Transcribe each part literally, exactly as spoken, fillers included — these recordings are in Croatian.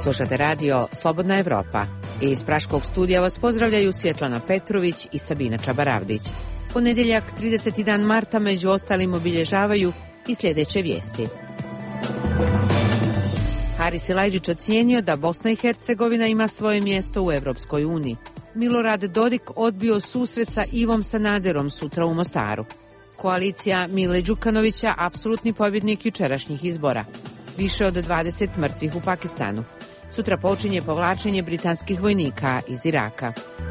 Slušate radio Slobodna Evropa. Iz Praškog studija vas pozdravljaju Svjetlana Petrović i Sabina Čabaravdić. Ponedjeljak, trideseti dan marta, među ostalim obilježavaju i sljedeće vijesti. Haris Silajdžić ocijenio da Bosna i Hercegovina ima svoje mjesto u Evropskoj uniji. Milorad Dodik odbio susret sa Ivom Sanaderom sutra u Mostaru. Koalicija Mile Đukanovića apsolutni pobjednik jučerašnjih izbora. Više od dvadeset mrtvih u Pakistanu. Sutra počinje povlačenje britanskih vojnika iz Iraka.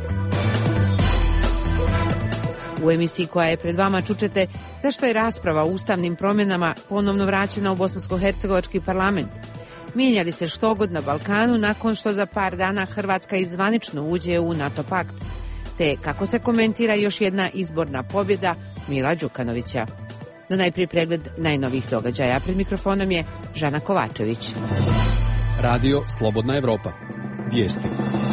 U emisiji koja je pred vama čućete zašto je rasprava o ustavnim promjenama ponovno vraćena u bosansko-hercegovački parlament. Mijenja li se štogod na Balkanu nakon što za par dana Hrvatska izvanično uđe u NATO pakt? Te kako se komentira još jedna izborna pobjeda Mila Đukanovića? No najprije pregled najnovijih događaja. Pred mikrofonom je Žana Kovačević. Radio Slobodna Evropa. Vijesti.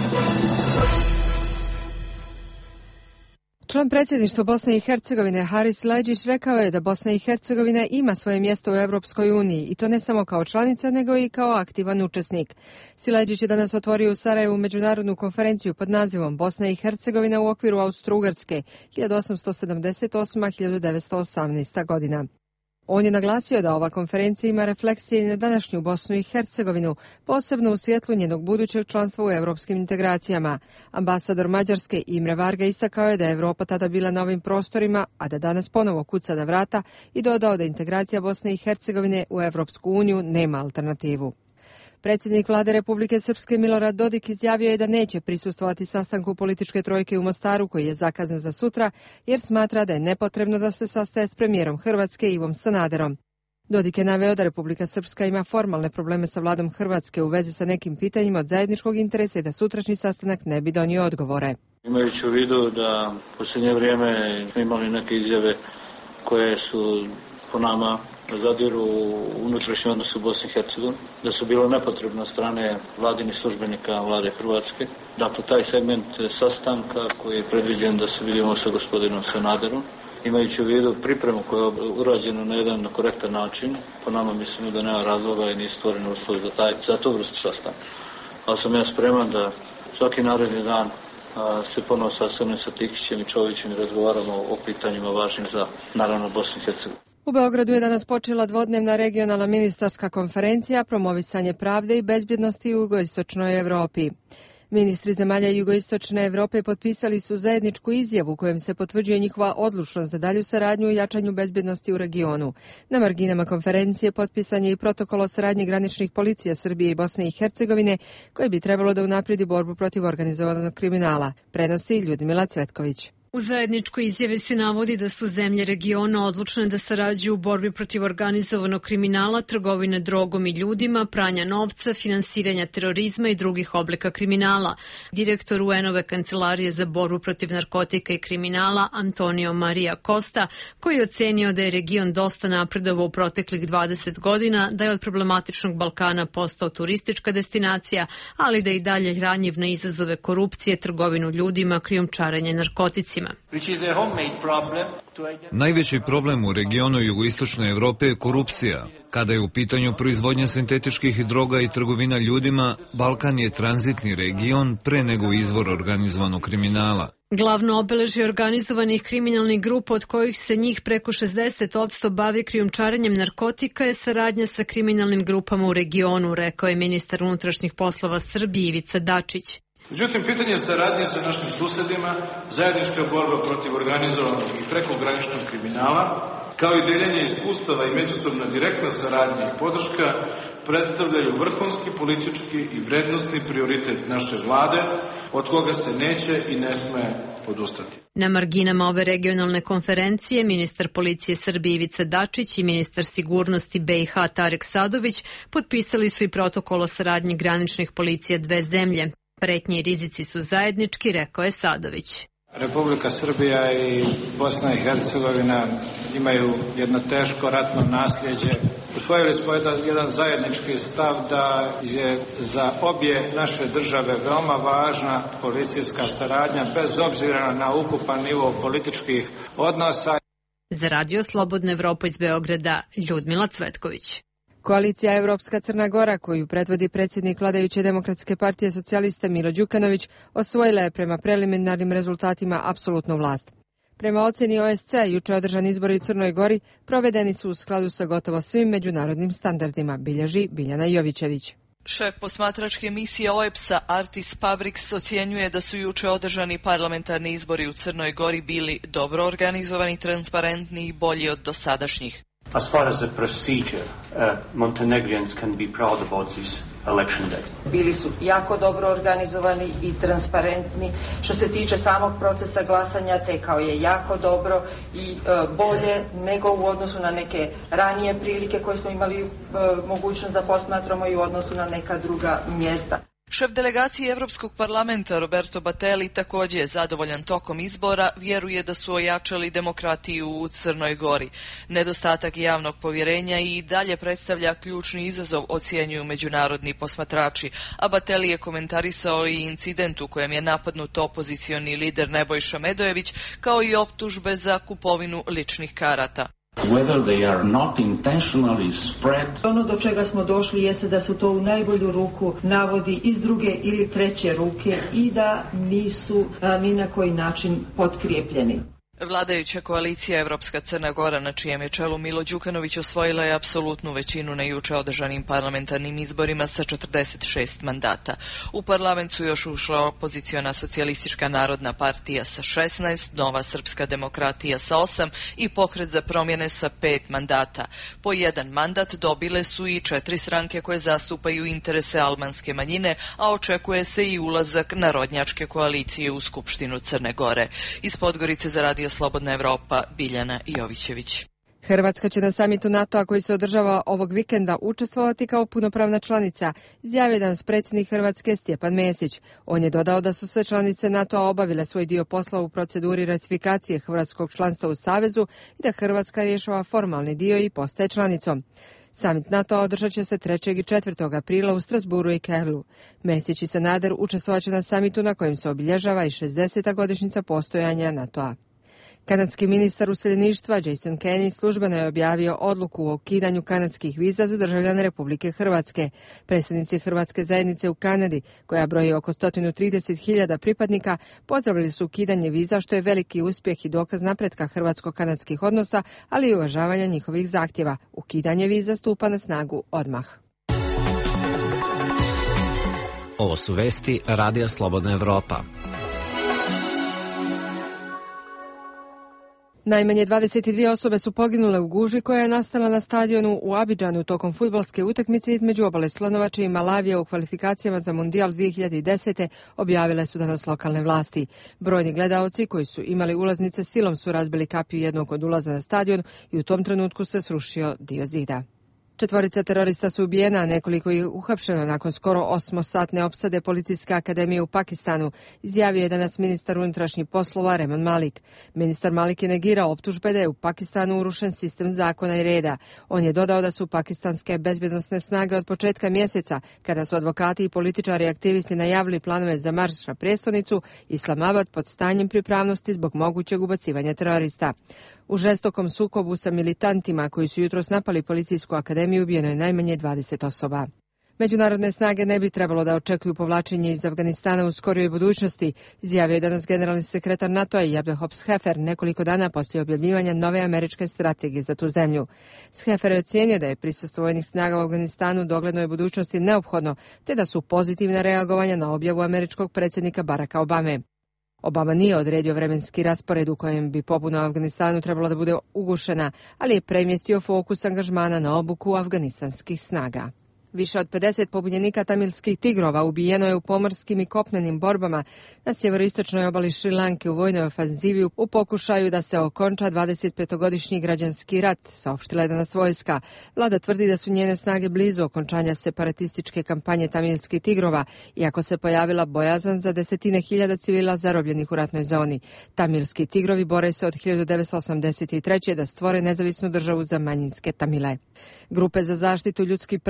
Član predsjedništva Bosne i Hercegovine Haris Silajdžić rekao je da Bosna i Hercegovina ima svoje mjesto u Europskoj uniji i to ne samo kao članica nego i kao aktivan učesnik. Silajdžić je danas otvorio u Sarajevu međunarodnu konferenciju pod nazivom Bosna i Hercegovina u okviru Austro-Ugarske hiljadu osamsto sedamdeset osma do hiljadu devetsto osamnaesta godina. On je naglasio da ova konferencija ima refleksije na današnju Bosnu i Hercegovinu, posebno u svjetlu njenog budućeg članstva u europskim integracijama. Ambasador Mađarske Imre Varga istakao je da je Evropa tada bila na ovim prostorima, a da danas ponovo kuca na vrata, i dodao da integracija Bosne i Hercegovine u Evropsku uniju nema alternativu. Predsjednik vlade Republike Srpske Milorad Dodik izjavio je da neće prisustvovati sastanku političke trojke u Mostaru koji je zakazan za sutra, jer smatra da je nepotrebno da se sastaje s premijerom Hrvatske Ivom Sanaderom. Dodik je naveo da Republika Srpska ima formalne probleme sa vladom Hrvatske u vezi sa nekim pitanjima od zajedničkog interesa i da sutrašnji sastanak ne bi donio odgovore. Imajući u vidu da u posljednje vrijeme smo imali neke izjave koje su po nama zadiru u unutrašnji odnos u Bosni i Hercegovini, da su bilo nepotrebno strane vladinih službenika vlade Hrvatske. Dakle, taj segment sastanka koji je predviđen da se vidimo sa gospodinom Sanaderom, imajući u vidu pripremu koja je urađena na jedan korektan način, po nama mislimo da nema razloga i nije stvoreno uslov za, taj, za tu vrstu sastanka. Ali sam ja spreman da svaki naredni dan a, se ponovo sastavim sa Tikićem i Čovićem i razgovaramo o pitanjima važnim za, naravno, Bosnu i Hercegovinu. U Beogradu je danas počela dvodnevna regionalna ministarska konferencija promovisanje pravde i bezbjednosti u jugoistočnoj Evropi. Ministri zemalja jugoistočne Evrope potpisali su zajedničku izjavu kojom se potvrđuje njihova odlučnost za dalju saradnju i jačanju bezbjednosti u regionu. Na marginama konferencije potpisan je i protokol o saradnji graničnih policija Srbije i Bosne i Hercegovine koji bi trebalo da unaprijedi borbu protiv organizovanog kriminala, prenosi Ljudmila Cvetković. U zajedničkoj izjavi se navodi da su zemlje regiona odlučne da sarađuju u borbi protiv organizovanog kriminala, trgovine drogom i ljudima, pranja novca, finansiranja terorizma i drugih oblika kriminala. Direktor U N-ove kancelarije za borbu protiv narkotika i kriminala Antonio Maria Costa, koji je ocenio da je region dosta napredovao u proteklih dvadeset godina, da je od problematičnog Balkana postao turistička destinacija, ali da je i dalje ranjiv na izazove korupcije, trgovinu ljudima, krijumčarenje narkoticima. Najveći problem u regionu jugoistočne Evrope je korupcija. Kada je u pitanju proizvodnja sintetičkih droga i trgovina ljudima, Balkan je tranzitni region pre nego izvor organizovanog kriminala. Glavno obeležje organizovanih kriminalnih grupa, od kojih se njih preko šezdeset posto bavi krijumčarenjem narkotika, je saradnja sa kriminalnim grupama u regionu, rekao je ministar unutrašnjih poslova Srbije Ivica Dačić. Međutim, pitanje saradnje sa našim susedima, zajednička borba protiv organizovanog i prekograničnog kriminala, kao i deljenje iskustava i međusobna direktna saradnja i podrška predstavljaju vrhunski politički i vrednostni prioritet naše vlade, od koga se neće i ne sme odustati. Na marginama ove regionalne konferencije ministar policije Srbije Ivica Dačić i ministar sigurnosti B i H Tarek Sadović potpisali su i protokol o saradnji graničnih policija dve zemlje. Pretnje i rizici su zajednički, rekao je Sadović. Republika Srbija i Bosna i Hercegovina imaju jedno teško ratno nasljeđe. Usvojili smo jedan, jedan zajednički stav da je za obje naše države veoma važna policijska saradnja bez obzira na ukupan nivo političkih odnosa. Za Radio Slobodna Evropa iz Beograda, Ljudmila Cvetković. Koalicija Evropska Crna Gora, koju predvodi predsjednik vladajuće Demokratske partije socijalista Milo Đukanović, osvojila je prema preliminarnim rezultatima apsolutnu vlast. Prema ocjeni O S C, juče održani izbori u Crnoj Gori provedeni su u skladu sa gotovo svim međunarodnim standardima, bilježi Biljana Jovićević. Šef posmatračke misije O E B S-a Artis Pabriks ocjenjuje da su juče održani parlamentarni izbori u Crnoj Gori bili dobro organizovani, transparentni i bolji od dosadašnjih. As far as the procedure, uh, Montenegrians can be proud about this election day. Bili su jako dobro organizovani i transparentni. Što se tiče samog procesa glasanja, tekao je jako dobro i uh, bolje nego u odnosu na neke ranije prilike koje smo imali uh, mogućnost da posmatramo i u odnosu na neka druga mjesta. Šef delegacije Evropskog parlamenta Roberto Battelli također je zadovoljan tokom izbora, vjeruje da su ojačali demokratiju u Crnoj Gori. Nedostatak javnog povjerenja i dalje predstavlja ključni izazov, ocjenjuju međunarodni posmatrači, a Battelli je komentarisao i incident u kojem je napadnut opozicioni lider Nebojša Medojević, kao i optužbe za kupovinu ličnih karata. Whether they are not intentionally spread. Ono do čega smo došli jeste da su to u najbolju ruku navodi iz druge ili treće ruke i da nisu a, ni na koji način potkrijepljeni. Vladajuća koalicija Evropska Crna Gora, na čijem je čelu Milo Đukanović, osvojila je apsolutnu većinu na juče održanim parlamentarnim izborima sa četrdeset šest mandata. U parlament su još ušla opoziciona socijalistička narodna partija sa šesnaest, Nova srpska demokratija sa osam i Pokret za promjene sa pet mandata. Po jedan mandat dobile su i četiri stranke koje zastupaju interese albanske manjine, a očekuje se i ulazak narodnjačke koalicije u Skupštinu Crne Gore. Iz Podgorice za Radio Slobodna Evropa, Biljana Jovićević. Hrvatska će na samitu NATO-a koji se održava ovog vikenda učestvovati kao punopravna članica, izjavio danas predsjednik Hrvatske Stjepan Mesić. On je dodao da su sve članice NATO-a obavile svoj dio posla u proceduri ratifikacije hrvatskog članstva u Savezu i da Hrvatska rješava formalni dio i postaje članicom. Samit NATO-a održat će se trećeg i četvrtog aprila u Strasburu i Kerlu. Mesić i Sanader učestvovat će na samitu na kojem se obilježava i šezdeseta godišnjica postojanja NATO-a. Kanadski ministar useljeništva Jason Kenney službeno je objavio odluku o ukidanju kanadskih viza za državljane Republike Hrvatske. Predstavnici Hrvatske zajednice u Kanadi, koja broji oko sto trideset hiljada pripadnika, pozdravili su ukidanje viza, što je veliki uspjeh i dokaz napretka hrvatsko-kanadskih odnosa, ali i uvažavanja njihovih zahtjeva. Ukidanje viza stupa na snagu odmah. Ovo su vesti Radija Slobodna Evropa. Najmanje dvadeset dvije osobe su poginule u gužvi koja je nastala na stadionu u Abidžanu tokom fudbalske utakmice između Obale Slonovače i Malavija u kvalifikacijama za Mundijal dvije hiljade desete, objavile su danas lokalne vlasti. Brojni gledaoci koji su imali ulaznice silom su razbili kapiju jednog od ulaza na stadion i u tom trenutku se srušio dio zida. Četvorica terorista su ubijena, a nekoliko je uhapšeno nakon skoro osmosatne opsade Policijske akademije u Pakistanu, izjavio je danas ministar unutrašnjih poslova Rehman Malik. Ministar Malik je negirao optužbe da je u Pakistanu urušen sistem zakona i reda. On je dodao da su pakistanske bezbjednosne snage od početka mjeseca, kada su advokati i političari aktivisti najavili planove za marš na prijestolnicu, Islamabad pod stanjem pripravnosti zbog mogućeg ubacivanja terorista. U žestokom sukobu sa militantima koji su jutros napali Policijsku akademiju ubijeno je najmanje dvadeset osoba. Međunarodne snage ne bi trebalo da očekuju povlačenje iz Afganistana u skorijoj budućnosti, izjavio je danas generalni sekretar NATO-a Jabdehop Schaeffer nekoliko dana poslije objavljivanja nove američke strategije za tu zemlju. Schaeffer je ocijenio da je prisustvo vojnih snaga u Afganistanu u doglednoj budućnosti neophodno, te da su pozitivna reagovanja na objavu američkog predsjednika Baracka Obame. Obama nije odredio vremenski raspored u kojem bi pobuna u Afganistanu trebalo da bude ugušena, ali je premjestio fokus angažmana na obuku afganistanskih snaga. Više od pedeset pobunjenika tamilskih tigrova ubijeno je u pomorskim i kopnenim borbama na sjeveroistočnoj obali Šrilanke u vojnoj ofanzivi u pokušaju da se okonča dvadesetpetogodišnji građanski rat, saopštila je danas vojska. Vlada tvrdi da su njene snage blizu okončanja separatističke kampanje tamilskih tigrova, iako se pojavila bojazan za desetine hiljada civila zarobljenih u ratnoj zoni. Tamilski tigrovi bore se od hiljadu devetsto osamdeset treće da stvore nezavisnu državu za manjinske Tamile. Grupe za zaštitu ljudskih prava sa blizu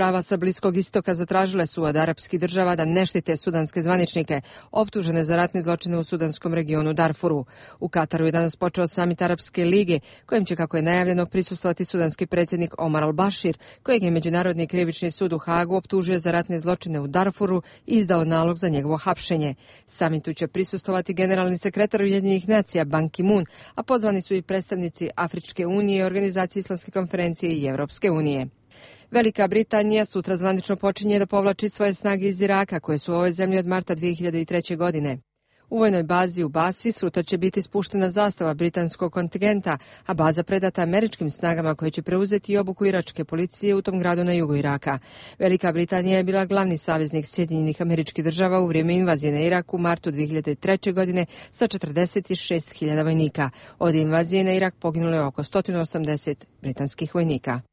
Bliskog istoka zatražile su od arapskih država da ne štite sudanske zvaničnike, optužene za ratne zločine u sudanskom regionu Darfuru. U Kataru je danas počeo samit Arapske lige, kojem će, kako je najavljeno, prisustvovati sudanski predsjednik Omar al-Bashir, kojeg je Međunarodni krivični sud u Hagu optužio za ratne zločine u Darfuru i izdao nalog za njegovo hapšenje. Samitu će prisustvovati generalni sekretar Ujedinjenih nacija Ban Ki-moon, a pozvani su i predstavnici Afričke unije, Organizacije islamske konferencije i Evropske unije. Velika Britanija sutra zvanično počinje da povlači svoje snage iz Iraka, koje su u ovoj zemlji od marta dvije hiljade treće. godine. U vojnoj bazi u Basi sutra će biti spuštena zastava britanskog kontingenta, a baza predata američkim snagama koje će preuzeti i obuku iračke policije u tom gradu na jugu Iraka. Velika Britanija je bila glavni saveznik Sjedinjenih Američkih Država u vrijeme invazije na Irak u martu dvije hiljade treće. godine sa četrdeset šest hiljada vojnika. Od invazije na Irak poginulo je oko sto osamdeset britanskih vojnika.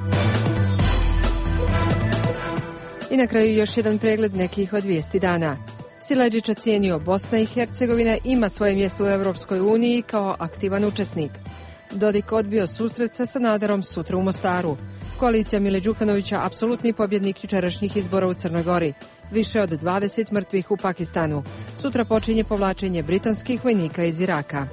I na kraju još jedan pregled nekih od vijesti dana. Sileđić ocijenio Bosna i Hercegovina ima svoje mjesto u Europskoj uniji kao aktivan učesnik. Dodik odbio susret sa Sanaderom sutra u Mostaru. Koalicija Mile Đukanovića apsolutni pobjednik jučerašnjih izbora u Crnoj Gori. Više od dvadeset mrtvih u Pakistanu. Sutra počinje povlačenje britanskih vojnika iz Iraka.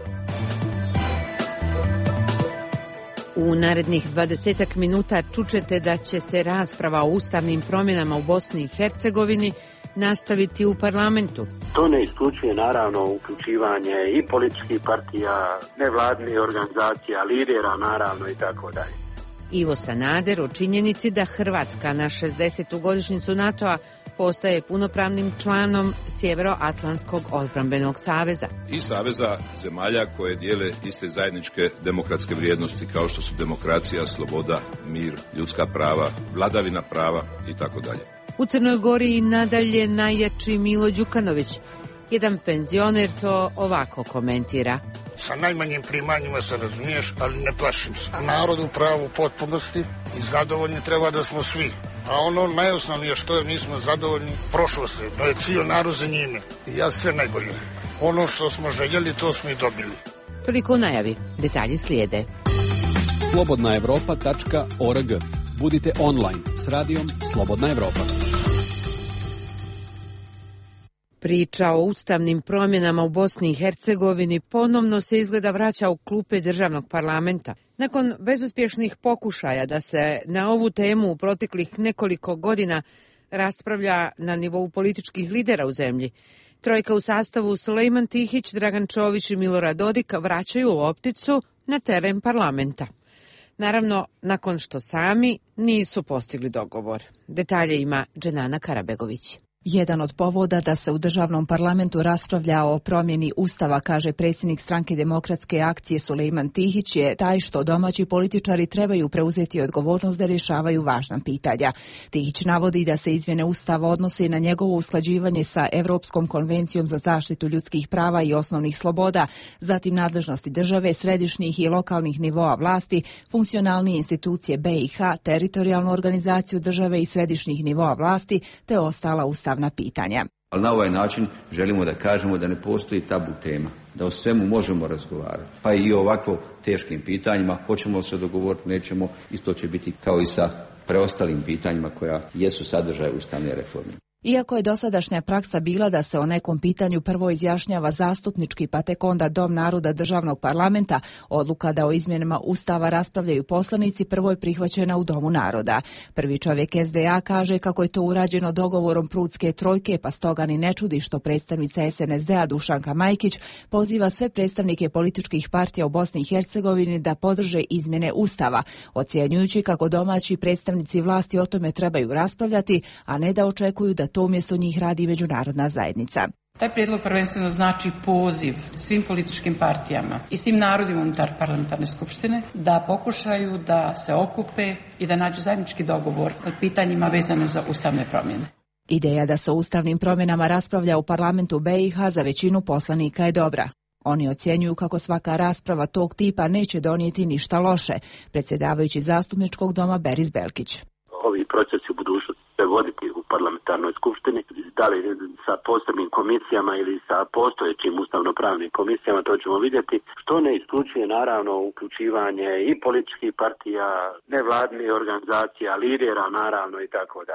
U narednih dvadesetak minuta čućete da će se rasprava o ustavnim promjenama u Bosni i Hercegovini nastaviti u parlamentu. To ne isključuje naravno uključivanje i političkih partija, nevladnih organizacija, lidera naravno i tako dalje. Ivo Sanader o činjenici da Hrvatska na šezdesetu godišnjicu NATO-a postaje punopravnim članom Sjevernoatlantskog odbrambenog saveza. I saveza zemalja koje dijele iste zajedničke demokratske vrijednosti kao što su demokracija, sloboda, mir, ljudska prava, vladavina prava i tako dalje. U Crnoj Gori i nadalje najjači Milo Đukanović. Jedan penzioner to ovako komentira. Sa najmanjim primanjima se razumiješ, ali ne plašim se. Narod u pravu potpunosti i zadovoljni treba da smo svi. A ono najosnovnije što je, mi smo zadovoljni, prošlo se, no je cijel narod za njime. I ja sve najbolje. Ono što smo željeli, to smo i dobili. Toliko u najavi. Detalji slijede. slobodna evropa tačka org. Budite online s radijom Slobodna Evropa. Priča o ustavnim promjenama u Bosni i Hercegovini ponovno se izgleda vraća u klupe državnog parlamenta. Nakon bezuspješnih pokušaja da se na ovu temu u proteklih nekoliko godina raspravlja na nivou političkih lidera u zemlji, trojka u sastavu Sulejman Tihić, Dragan Čović i Milorad Dodik vraćaju lopticu na teren parlamenta. Naravno, nakon što sami nisu postigli dogovor. Detalje ima Dženana Karabegović. Jedan od povoda da se u državnom parlamentu raspravlja o promjeni ustava, kaže predsjednik stranke Demokratske akcije Sulejman Tihić, je taj što domaći političari trebaju preuzeti odgovornost da rješavaju važna pitanja. Tihić navodi da se izmjene ustava odnose na njegovo usklađivanje sa Europskom konvencijom za zaštitu ljudskih prava i osnovnih sloboda, zatim nadležnosti države, središnjih i lokalnih nivoa vlasti, funkcionalnije institucije B i H, teritorijalnu organizaciju države i središnjih nivoa vlasti, te ostala ustavna pitanja. Ali na ovaj način želimo da kažemo da ne postoji tabu tema, da o svemu možemo razgovarati. Pa i o ovakvo teškim pitanjima, hoćemo se dogovoriti, nećemo, isto će biti kao i sa preostalim pitanjima koja jesu sadržaj ustavne reforme. Iako je dosadašnja praksa bila da se o nekom pitanju prvo izjašnjava zastupnički pa tek onda Dom naroda državnog parlamenta, odluka da o izmjenama ustava raspravljaju poslanici prvo je prihvaćena u Domu naroda. Prvi čovjek S D A kaže kako je to urađeno dogovorom Prudske trojke, pa stoga ni ne čudi što predstavnica S N S D-a Dušanka Majkić poziva sve predstavnike političkih partija u Bosni i Hercegovini da podrže izmjene ustava, ocjenjujući kako domaći predstavnici vlasti o tome trebaju raspravljati, a ne da očekuju da to umjesto njih radi međunarodna zajednica. Taj prijedlog prvenstveno znači poziv svim političkim partijama i svim narodima unutar parlamentarne skupštine da pokušaju da se okupe i da nađu zajednički dogovor o pitanjima vezane za ustavne promjene. Ideja da se o ustavnim promjenama raspravlja u parlamentu B i H za većinu poslanika je dobra. Oni ocjenjuju kako svaka rasprava tog tipa neće donijeti ništa loše, predsjedavajući zastupničkog doma Beris Belkić. Ovi procesi u budućnosti se voditi u parlamentarnoj skupštini, da li sa posebnim komisijama ili sa postojećim ustavnopravnim komisijama, to ćemo vidjeti, što ne isključuje naravno uključivanje i političkih partija, nevladnih organizacija, lidera naravno i tako dalje.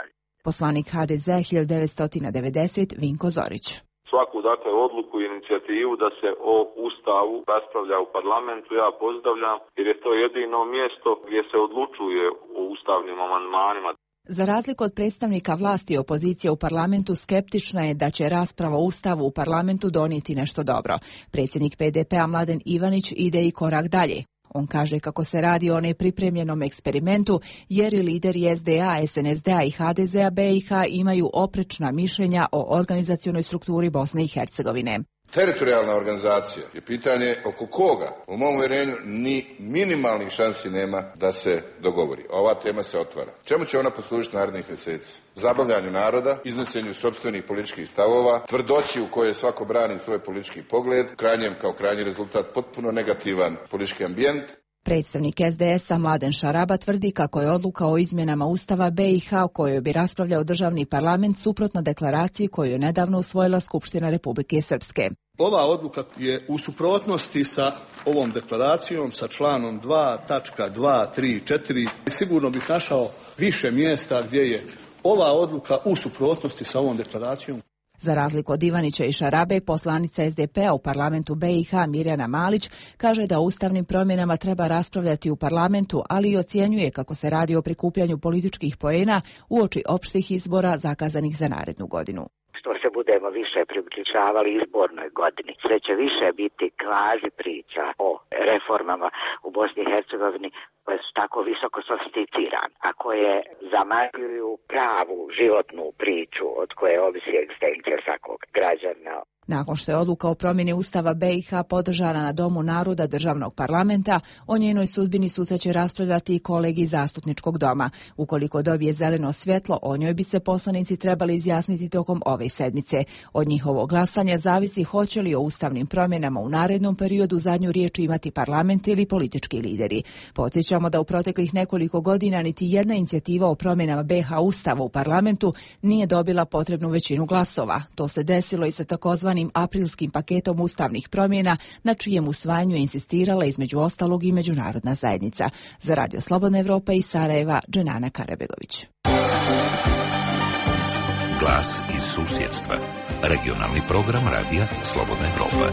Poslanik ha de ze hiljadu devetsto devedesete Vinko Zorić. Svaku dakle odluku i inicijativu da se o Ustavu raspravlja u parlamentu ja pozdravljam jer je to jedino mjesto gdje se odlučuje o ustavnim amandmanima. Za razliku od predstavnika vlasti i opozicije u parlamentu, skeptična je da će rasprava o Ustavu u parlamentu donijeti nešto dobro. Predsjednik pe de pea Mladen Ivanić ide i korak dalje. On kaže kako se radi o nepripremljenom eksperimentu jer i lideri es de a, es en es de a i ha de zea be i ha imaju oprečna mišljenja o organizacionoj strukturi Bosne i Hercegovine. Teritorijalna organizacija je pitanje oko koga, u mom uvjerenju, ni minimalnih šansi nema da se dogovori. Ova tema se otvara. Čemu će ona poslužiti narednih mjeseci? Zabavljanju naroda, iznosenju sopstvenih političkih stavova, tvrdoći u kojoj svako brani svoj politički pogled, krajnjem kao krajnji rezultat potpuno negativan politički ambijent. Predstavnik es de es a Mladen Šaraba tvrdi kako je odluka o izmjenama Ustava be i ha o kojoj bi raspravljao državni parlament suprotna deklaraciji koju je nedavno usvojila Skupština Republike Srpske. Ova odluka je u suprotnosti sa ovom deklaracijom, sa članom dva tačka dva tri četiri. Sigurno bih našao više mjesta gdje je ova odluka u suprotnosti sa ovom deklaracijom. Za razliku od Ivanića i Šarabe, poslanica es de pea u parlamentu be i ha Mirjana Malić kaže da o ustavnim promjenama treba raspravljati u parlamentu, ali i ocjenjuje kako se radi o prikupljanju političkih poena uoči opštih izbora zakazanih za narednu godinu. Što se budemo više približavali izbornoj godini, sve će više biti kvazi priča o reformama u Bosni i Hercegovini koje su tako visoko sofisticirane, a koje zamagljuju pravu životnu priču od koje ovisi egzistencija svakog građana. Nakon što je odluka o promjeni Ustava be i ha podržana na Domu naroda državnog parlamenta, o njenoj sudbini sutra će raspravljati i kolegi zastupničkog doma. Ukoliko dobije zeleno svjetlo, o njoj bi se poslanici trebali izjasniti tokom ove sedmice. Od njihovog glasanja zavisi hoće li o ustavnim promjenama u narednom periodu zadnju riječ imati parlament ili politički lideri. Podsjećamo da u proteklih nekoliko godina niti jedna inicijativa o promjenama be i ha Ustava u parlamentu nije dobila potrebnu većinu glasova. To se desilo i sa takozvanim aprilskim paketom ustavnih promjena, na čijem usvajanju je insistirala između ostalog i međunarodna zajednica. Za Radio Slobodna Evropa iz Sarajeva, Dženana Karabegović. Glas iz susjedstva. Regionalni program Radija Slobodna Evropa.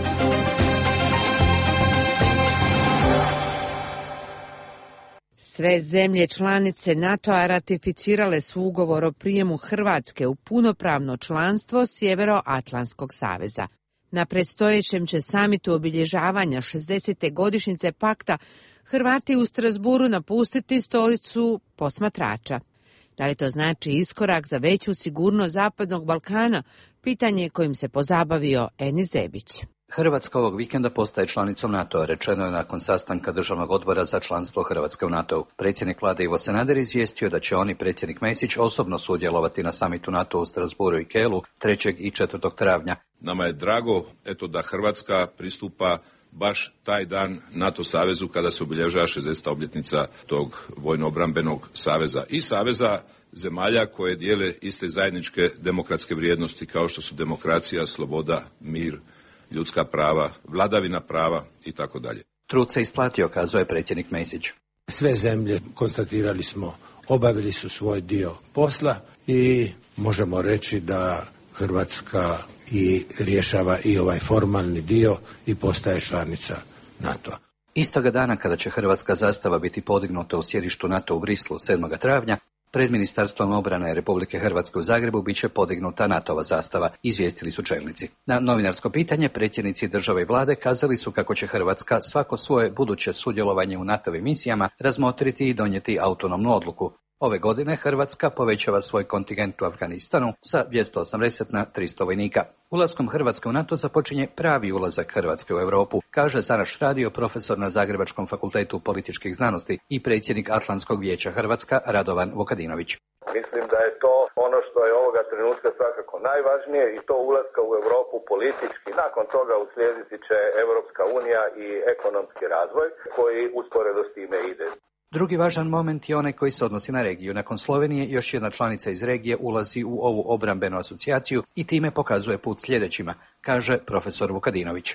Sve zemlje članice NATO-a ratificirale su ugovor o prijemu Hrvatske u punopravno članstvo Sjevernoatlantskog saveza. Na predstojećem će samitu obilježavanja šezdesete godišnjice pakta Hrvati u Strasburu napustiti stolicu posmatrača. Da li to znači iskorak za veću sigurnost Zapadnog Balkana? Pitanje kojim se pozabavio Enis Zebić. Hrvatska ovog vikenda postaje članicom NATO-a, rečeno je nakon sastanka Državnog odbora za članstvo Hrvatske u NATO-u. Predsjednik vlade Ivo Sanader izvijestio da će on i predsjednik Mesić osobno sudjelovati na samitu NATO u Strasburu i Kelu trećeg i četvrtog travnja. Nama je drago eto da Hrvatska pristupa baš taj dan NATO savezu kada se obilježava šezdeseta obljetnica tog vojno-obrambenog saveza i saveza zemalja koje dijele iste zajedničke demokratske vrijednosti kao što su demokracija, sloboda, mir, ljudska prava, vladavina prava i tako dalje. Trud se isplatio, kazuje predsjednik Mesić. Sve zemlje, konstatirali smo, obavili su svoj dio posla i možemo reći da Hrvatska i rješava i ovaj formalni dio i postaje članica NATO-a. Istoga dana kada će hrvatska zastava biti podignuta u sjedištu NATO u Brislu sedmog travnja, pred Ministarstvom obrane Republike Hrvatske u Zagrebu bit će podignuta NATO-va zastava, izvijestili su čelnici. Na novinarsko pitanje predsjednici države i vlade kazali su kako će Hrvatska svako svoje buduće sudjelovanje u NATO-vim misijama razmotriti i donijeti autonomnu odluku. Ove godine Hrvatska povećava svoj kontingent u Afganistanu sa dvjesto osamdeset na tristo vojnika. Ulaskom Hrvatske u NATO započinje pravi ulazak Hrvatske u Europu, kaže za naš radio profesor na Zagrebačkom fakultetu političkih znanosti i predsjednik Atlantskog vijeća Hrvatska Radovan Vukadinović. Mislim da je to ono što je ovoga trenutka svakako najvažnije i to ulaska u Europu politički. Nakon toga uslijediti će Europska unija i ekonomski razvoj koji usporedo s time ide. Drugi važan moment je onaj koji se odnosi na regiju. Nakon Slovenije, još jedna članica iz regije ulazi u ovu obrambenu asocijaciju i time pokazuje put sljedećima, kaže profesor Vukadinović. Da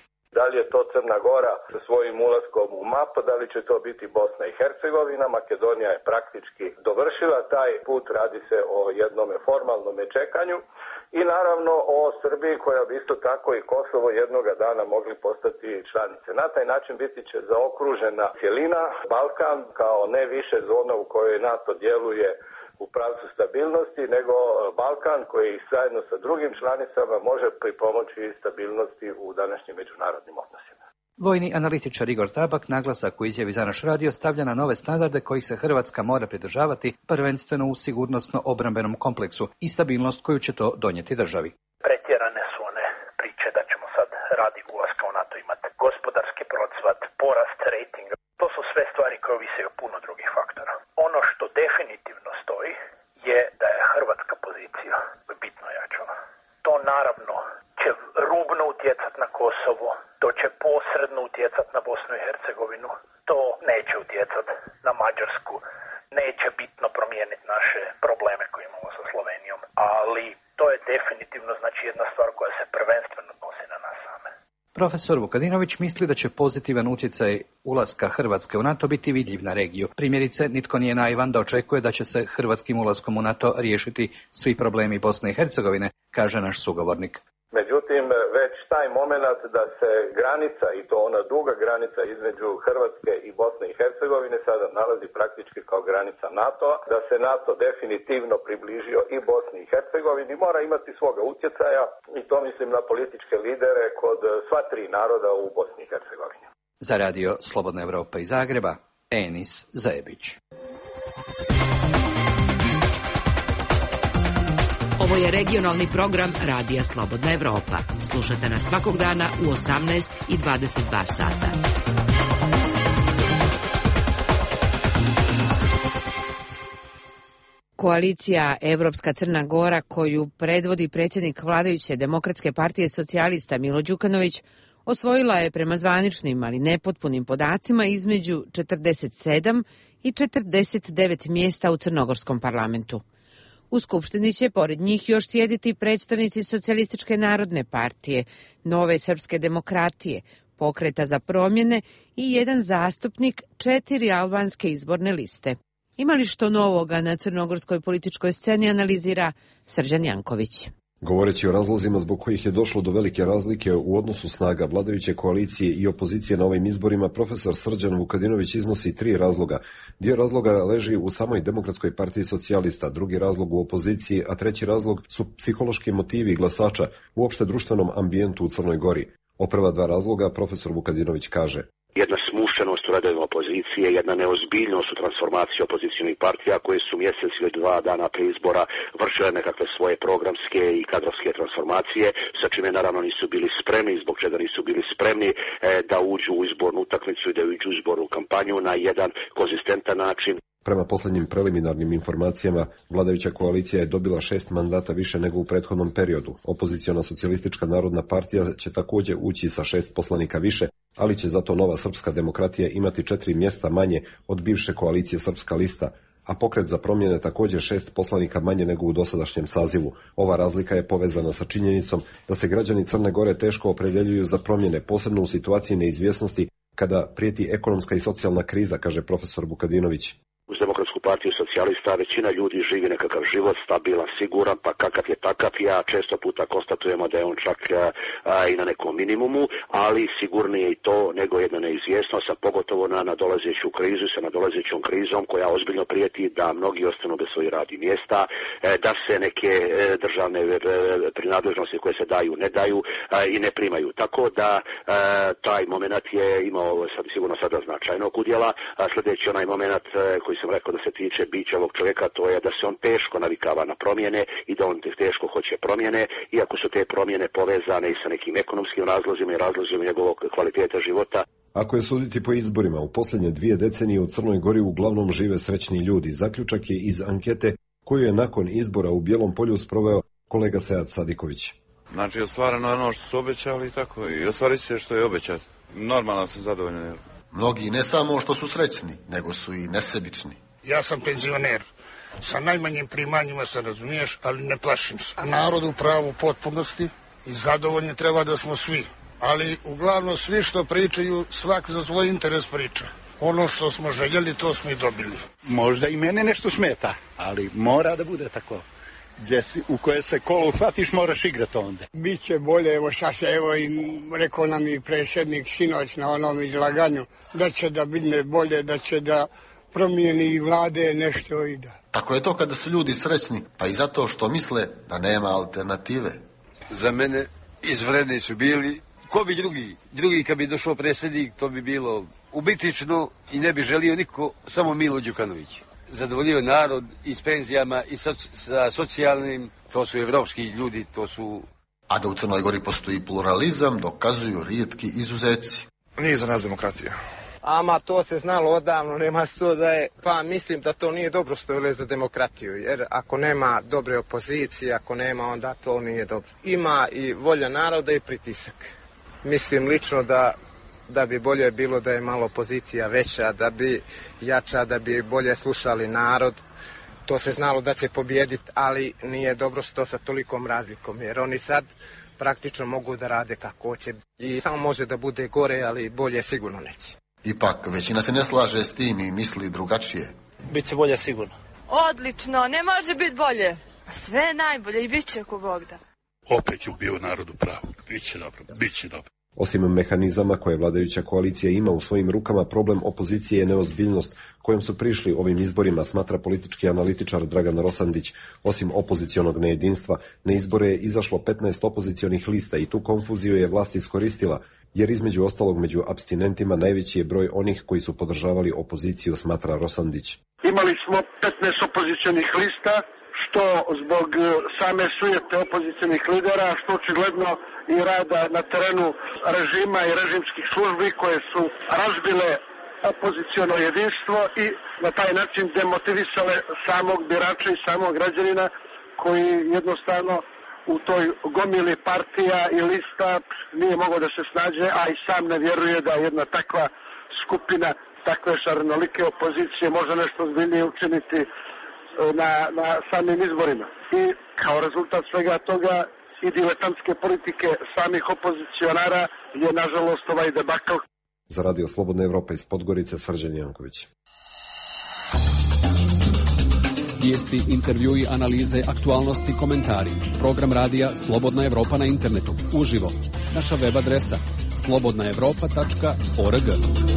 li je to Crna Gora sa svojim ulaskom u M A P, da li će to biti Bosna i Hercegovina. Makedonija je praktički dovršila taj put, radi se o jednome formalnome čekanju. I naravno o Srbiji koja bi isto tako i Kosovo jednoga dana mogli postati članice. Na taj način biti će zaokružena cjelina, Balkan kao ne više zona u kojoj NATO djeluje u pravcu stabilnosti, nego Balkan koji zajedno sa drugim članicama može pripomoći stabilnosti u današnjim međunarodnim odnosima. Vojni analitičar Igor Tabak naglasak u izjavi za naš radio stavlja na nove standarde kojih se Hrvatska mora pridržavati, prvenstveno u sigurnosno-obrambenom kompleksu i stabilnost koju će to donijeti državi. Pretjerane su one priče da ćemo sad radi ulaska u NATO imati gospodarski procvat, porast rejtinga. To su sve stvari koje ovise o puno drugih faktora. Ono što definitivno stoji je da je hrvatska pozicija bitno jačala. To naravno će rubno utjecat na Kosovo, to će posredno utjecat na Bosnu i Hercegovinu, to neće utjecat na Mađarsku, neće bitno promijeniti naše probleme koje imamo sa Slovenijom, ali to je definitivno znači jedna stvar koja se prvenstveno odnosi na nas same. Profesor Vukadinović misli da će pozitivan utjecaj ulaska Hrvatske u NATO biti vidljiv na regiju. Primjerice, nitko nije naivan da očekuje da će se hrvatskim ulaskom u NATO riješiti svi problemi Bosne i Hercegovine, kaže naš sugovornik. Međutim, već taj moment da se granica, i to ona duga granica između Hrvatske i Bosne i Hercegovine, sada nalazi praktički kao granica NATO-a, da se NATO definitivno približio i Bosni i Hercegovini, mora imati svoga utjecaja, i to mislim na političke lidere kod sva tri naroda u Bosni i Hercegovini. Za radio Slobodna Evropa iz Zagreba, Enis Zajebić. Ovo je regionalni program Radija Slobodna Evropa. Slušate nas svakog dana u osamnaest i dvadeset dva sata. Koalicija Evropska Crna Gora, koju predvodi predsjednik vladajuće Demokratske partije socijalista Milo Đukanović, osvojila je prema zvaničnim, ali nepotpunim podacima između četrdeset sedam i četrdeset devet mjesta u crnogorskom parlamentu. U Skupštini će pored njih još sjediti predstavnici Socijalističke narodne partije, Nove srpske demokratije, Pokreta za promjene i jedan zastupnik četiri albanske izborne liste. Ima li što novoga na crnogorskoj političkoj sceni, analizira Srđan Janković. Govoreći o razlozima zbog kojih je došlo do velike razlike u odnosu snaga vladajuće koalicije i opozicije na ovim izborima, profesor Srđan Vukadinović iznosi tri razloga. Dio razloga leži u samoj Demokratskoj partiji socijalista, drugi razlog u opoziciji, a treći razlog su psihološki motivi glasača u opšte društvenom ambijentu u Crnoj Gori. O prva dva razloga profesor Vukadinović kaže: jedna smušenost u redovima opozicije, jedna neozbiljnost u transformaciji opozicijnih partija koje su mjesec ili dva dana prije izbora vršile nekakve svoje programske i kadrovske transformacije, sa čime naravno nisu bili spremni, zbog čega nisu bili spremni e, da uđu u izbornu utakmicu i da uđu u izbornu kampanju na jedan konzistentan način. Prema posljednjim preliminarnim informacijama, vladajuća koalicija je dobila šest mandata više nego u prethodnom periodu. Opoziciona socijalistička narodna partija će također ući sa šest poslanika više, ali će zato Nova srpska demokratija imati četiri mjesta manje od bivše koalicije Srpska lista, a Pokret za promjene također šest poslanika manje nego u dosadašnjem sazivu. Ova razlika je povezana sa činjenicom da se građani Crne Gore teško opredjeljuju za promjene, posebno u situaciji neizvjesnosti kada prijeti ekonomska i socijalna kriza, kaže profesor Vukadinović. Uz Demokratsku partiju socijalista većina ljudi živi nekakav život, stabilan, siguran, pa kakav je takav. Ja često puta konstatujemo da je on čak a, i na nekom minimumu, ali sigurnije i to nego jedna neizvjesnost, a pogotovo na nadolazeću krizu, sa nadolazećom krizom koja ozbiljno prijeti da mnogi ostanu bez svojih radnih mjesta, da se neke državne prinadležnosti koje se daju ne daju i ne primaju. Tako da taj moment je imao sad, sigurno sada značajnog udjela. Sljedeći onaj moment koji sam rekao da se tiče bića ovog čovjeka, to je da se on teško navikava na promjene i da on teško hoće promjene, iako su te promjene povezane i sa nekim ekonomskim razlozima i razlozima njegovog kvaliteta života. Ako je suditi po izborima, u posljednje dvije decenije u Crnoj Gori uglavnom žive srećni ljudi. Zaključak je iz ankete koju je nakon izbora u Bijelom Polju sproveo kolega Sead Sadiković. Znači, ostvareno je ono što su obećali i tako, i ostvarit će što je obećati. Normalno sam zadovoljan. Mnogi ne samo što su srećni, nego su i nesebični. Ja sam penzioner. Sa najmanjim primanjima se razumiješ, ali ne plašim se. Narod u pravu potpunosti i zadovoljni treba da smo svi. ali uglavnom svi što pričaju, svak za svoj interes priča. Ono što smo željeli, to smo i dobili. Možda i mene nešto smeta, ali mora da bude tako. Gdje si, u koje se kolo uhvatiš, moraš igrati onda. Biće bolje, evo sad se, evo i rekao nam i predsjednik sinoć na onom izlaganju, da će da bude bolje, da će da promijeni i vlade nešto i da. Tako je to kada su ljudi srećni, pa i zato što misle da nema alternative. Za mene izvredni su bili, ko bi drugi, drugi kad bi došao predsjednik, to bi bilo ubitično i ne bi želio niko, samo Milo Đukanović. Zadovoljio narod i s penzijama i sa, sa socijalnim, to su evropski ljudi, to su... A da u Crnoj Gori postoji pluralizam, dokazuju rijetki izuzeci. Nije za nas demokracija. Ama to se znalo odavno, nema što da je, pa mislim da to nije dobro što je za demokratiju, jer ako nema dobre opozicije, ako nema, onda to nije dobro. Ima i volja naroda i pritisak. Mislim lično da da bi bolje bilo da je malo opozicija veća, da bi jača, da bi bolje slušali narod. To se znalo da će pobijediti, ali nije dobro što sa tolikom razlikom, jer oni sad praktično mogu da rade kako hoće. I samo može da bude gore, ali bolje sigurno neće. Ipak, većina se ne slaže s tim i misli drugačije. Biće bolje sigurno. Odlično, ne može biti bolje. Sve je najbolje i bit će ko Bog da. Opet je bio narodu pravu. Biće dobro, biće dobro. Osim mehanizama koje vladajuća koalicija ima u svojim rukama, problem opozicije je neozbiljnost kojom su prišli ovim izborima, smatra politički analitičar Dragan Rosandić. Osim opozicionog nejedinstva, na izbore je izašlo petnaest opozicionih lista i tu konfuziju je vlast iskoristila, jer između ostalog među apstinentima najveći je broj onih koji su podržavali opoziciju, smatra Rosandić. Imali smo petnaest opozicionih lista, što zbog same sujete opozicionih lidera, što očigledno i rada na terenu režima i režimskih službi koje su razbile opoziciono jedinstvo i na taj način demotivisale samog birača i samog građanina koji jednostavno u toj gomili partija i lista nije mogao da se snađe, a i sam ne vjeruje da jedna takva skupina, takve šarenolike opozicije može nešto ozbiljnije učiniti na, na samim izborima. I kao rezultat svega toga i diletantske politike samih opozicionara je nažalost ovaj debakl. Za Radio Slobodna Evropa iz Podgorice, Srđan Janković. Vijesti, intervjui, analize, aktualnosti, komentari. Program radija Slobodna Evropa na internetu. Uživo. Naša web adresa slobodna evropa tačka org.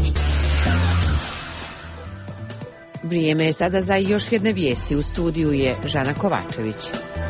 Vrijeme je sada za još jedne vijesti. U studiju je Žana Kovačević.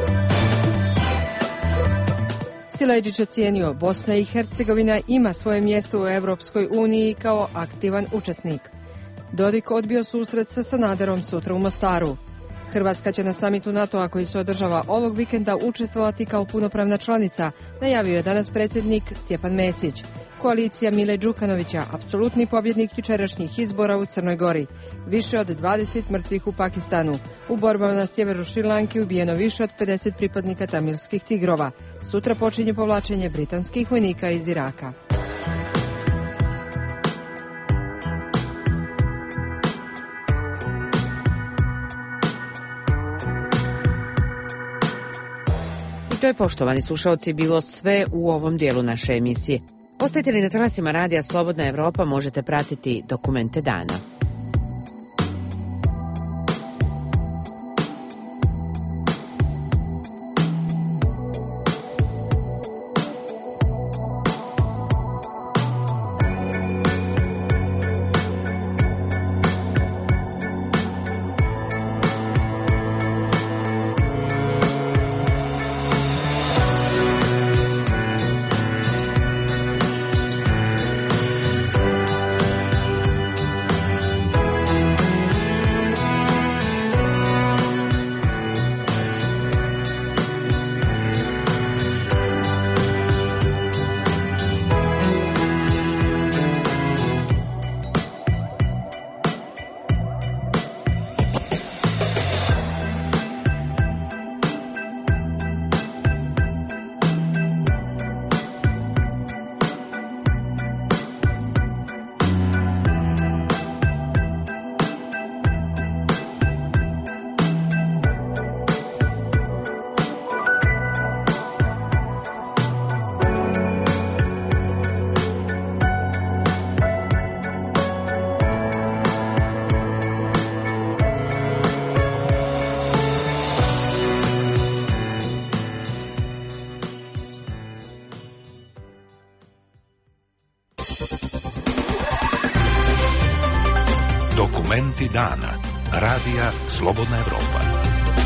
Sileđić ocijenio, Bosna i Hercegovina ima svoje mjesto u Evropskoj uniji kao aktivan učesnik. Dodik odbio susret sa Sanaderom sutra u Mostaru. Hrvatska će na samitu NATO-a koji se održava ovog vikenda učestvovati kao punopravna članica, najavio je danas predsjednik Stjepan Mesić. Koalicija Mile Đukanovića, apsolutni pobjednik jučerašnjih izbora u Crnoj Gori. Više od dvadeset mrtvih u Pakistanu. U borbama na sjeveru Šrilanki ubijeno više od pedeset pripadnika tamilskih tigrova. Sutra počinje povlačenje britanskih vojnika iz Iraka. I to je, poštovani slušalci, bilo sve u ovom dijelu naše emisije. Ostajte li na talasima radija Slobodna Evropa, možete pratiti dokumente dana. Dokumenti dana. Radija Slobodna Evropa.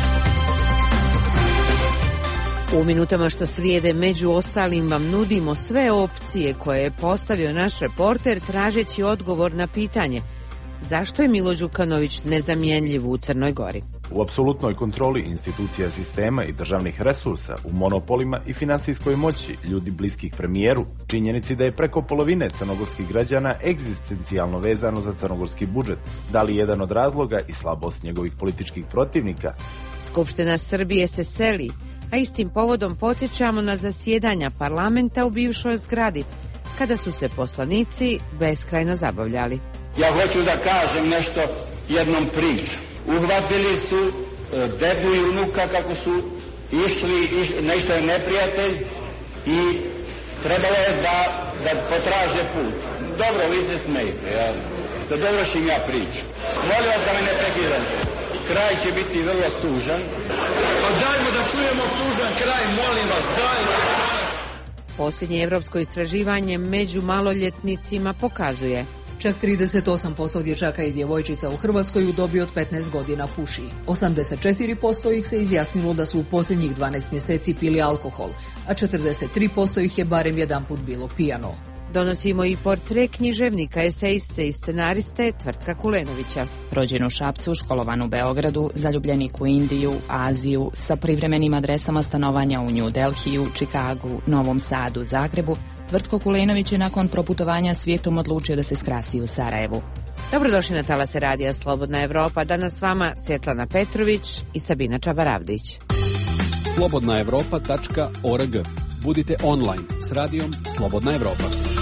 U minutama što slijede među ostalim vam nudimo sve opcije koje je postavio naš reporter tražeći odgovor na pitanje zašto je Milo Đukanović nezamjenjiv u Crnoj Gori. U apsolutnoj kontroli institucija sistema i državnih resursa, u monopolima i finansijskoj moći ljudi bliskih premijeru, činjenici da je preko polovine crnogorskih građana egzistencijalno vezano za crnogorski budžet, da li jedan od razloga i slabost njegovih političkih protivnika. Skupština Srbije se seli, a istim povodom podsjećamo na zasjedanja parlamenta u bivšoj zgradi, kada su se poslanici beskrajno zabavljali. Ja hoću da kažem nešto jednom pričom. Uhvatili su e, dedu i unuka kako su išli, iš, nešto je neprijatelj i trebalo je da, da potraže put. Dobro, vi se smijete, ja. Da dovršim ja priču. Molim vas da me ne prekidate. Kraj će biti vrlo tužan. Pa dajmo da čujemo tužan kraj, molim vas, dajmo. Posljednje evropsko istraživanje među maloljetnicima pokazuje čak trideset osam posto dječaka i djevojčica u Hrvatskoj u dobi od petnaest godina puši. osamdeset četiri posto ih se izjasnilo da su u posljednjih dvanaest mjeseci pili alkohol, a četrdeset tri posto ih je barem jedanput bilo pijano. Donosimo i portre književnika, esejisce i scenariste Tvrtka Kulenovića. Rođen u Šapcu, školovan u Beogradu, zaljubljenik u Indiju, Aziju, sa privremenim adresama stanovanja u New Delhiju, Čikagu, Novom Sadu, Zagrebu, Tvrtko Kulenović je nakon proputovanja svijetom odlučio da se skrasi u Sarajevu. Dobrodošli na talase radija Slobodna Evropa. Danas s vama Svjetlana Petrović i Sabina Čabaravdić. slobodna evropa tačka org. Budite online s radijom Slobodna Evropa.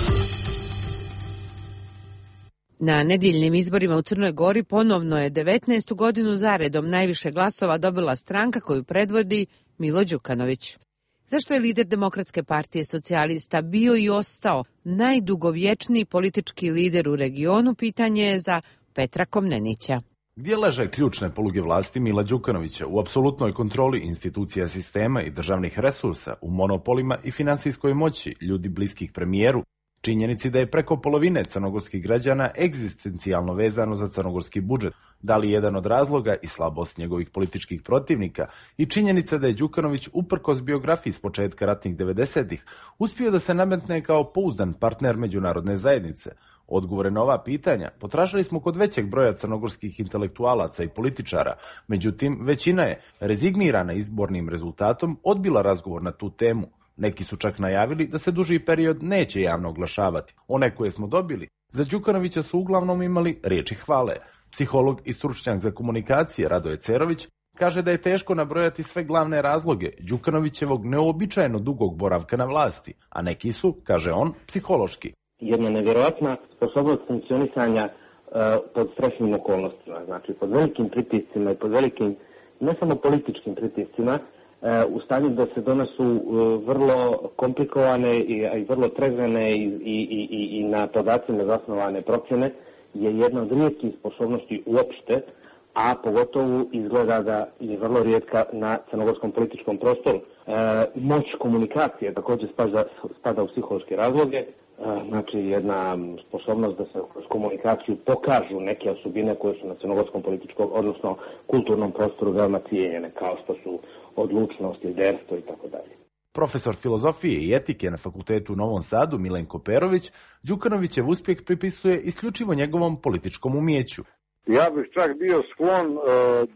Na nedjeljnim izborima u Crnoj Gori ponovno je devetnaestu godinu zaredom najviše glasova dobila stranka koju predvodi Milo Đukanović. Zašto je lider Demokratske partije socijalista bio i ostao najdugovječniji politički lider u regionu, pitanje je za Petra Komnenića. Gdje leže ključne poluge vlasti Mila Đukanovića? U apsolutnoj kontroli institucija sistema i državnih resursa, u monopolima i finansijskoj moći ljudi bliskih premijeru, činjenici da je preko polovine crnogorskih građana egzistencijalno vezano za crnogorski budžet, da li jedan od razloga i slabost njegovih političkih protivnika i činjenica da je Đukanović uprkos biografiji s početka ratnih devedesetih uspio da se nametne kao pouzdan partner međunarodne zajednice. Odgovore na ova pitanja potražili smo kod većeg broja crnogorskih intelektualaca i političara, međutim većina je, rezignirana izbornim rezultatom, odbila razgovor na tu temu. Neki su čak najavili da se duži period neće javno oglašavati. One koje smo dobili za Đukanovića su uglavnom imali riječi hvale. Psiholog i stručnjak za komunikacije Radoje Cerović kaže da je teško nabrojati sve glavne razloge Đukanovićevog neobičajeno dugog boravka na vlasti, a neki su, kaže on, psihološki. Jedna nevjerojatna sposobnost funkcionisanja uh, pod stresnim okolnostima, znači pod velikim pritiscima i pod velikim, ne samo političkim pritiscima, u stanju da se donesu vrlo komplikovane i, i vrlo trezvene i, i, i, i na podacima zasnovane procjene je jedna od rijetkih sposobnosti uopšte, a pogotovo izgleda da je vrlo rijetka na crnogorskom političkom prostoru. E, moć komunikacije također spada, spada u psihološke razloge, e, znači jedna sposobnost da se kroz komunikaciju pokažu neke osobine koje su na crnogorskom političkom, odnosno kulturnom prostoru veoma cijenjene, kao što su odlučnost, liderstvo i tako dalje. Profesor filozofije i etike na fakultetu u Novom Sadu Milenko Perović Đukanovićev uspjeh pripisuje isključivo njegovom političkom umijeću. Ja bih čak bio sklon uh,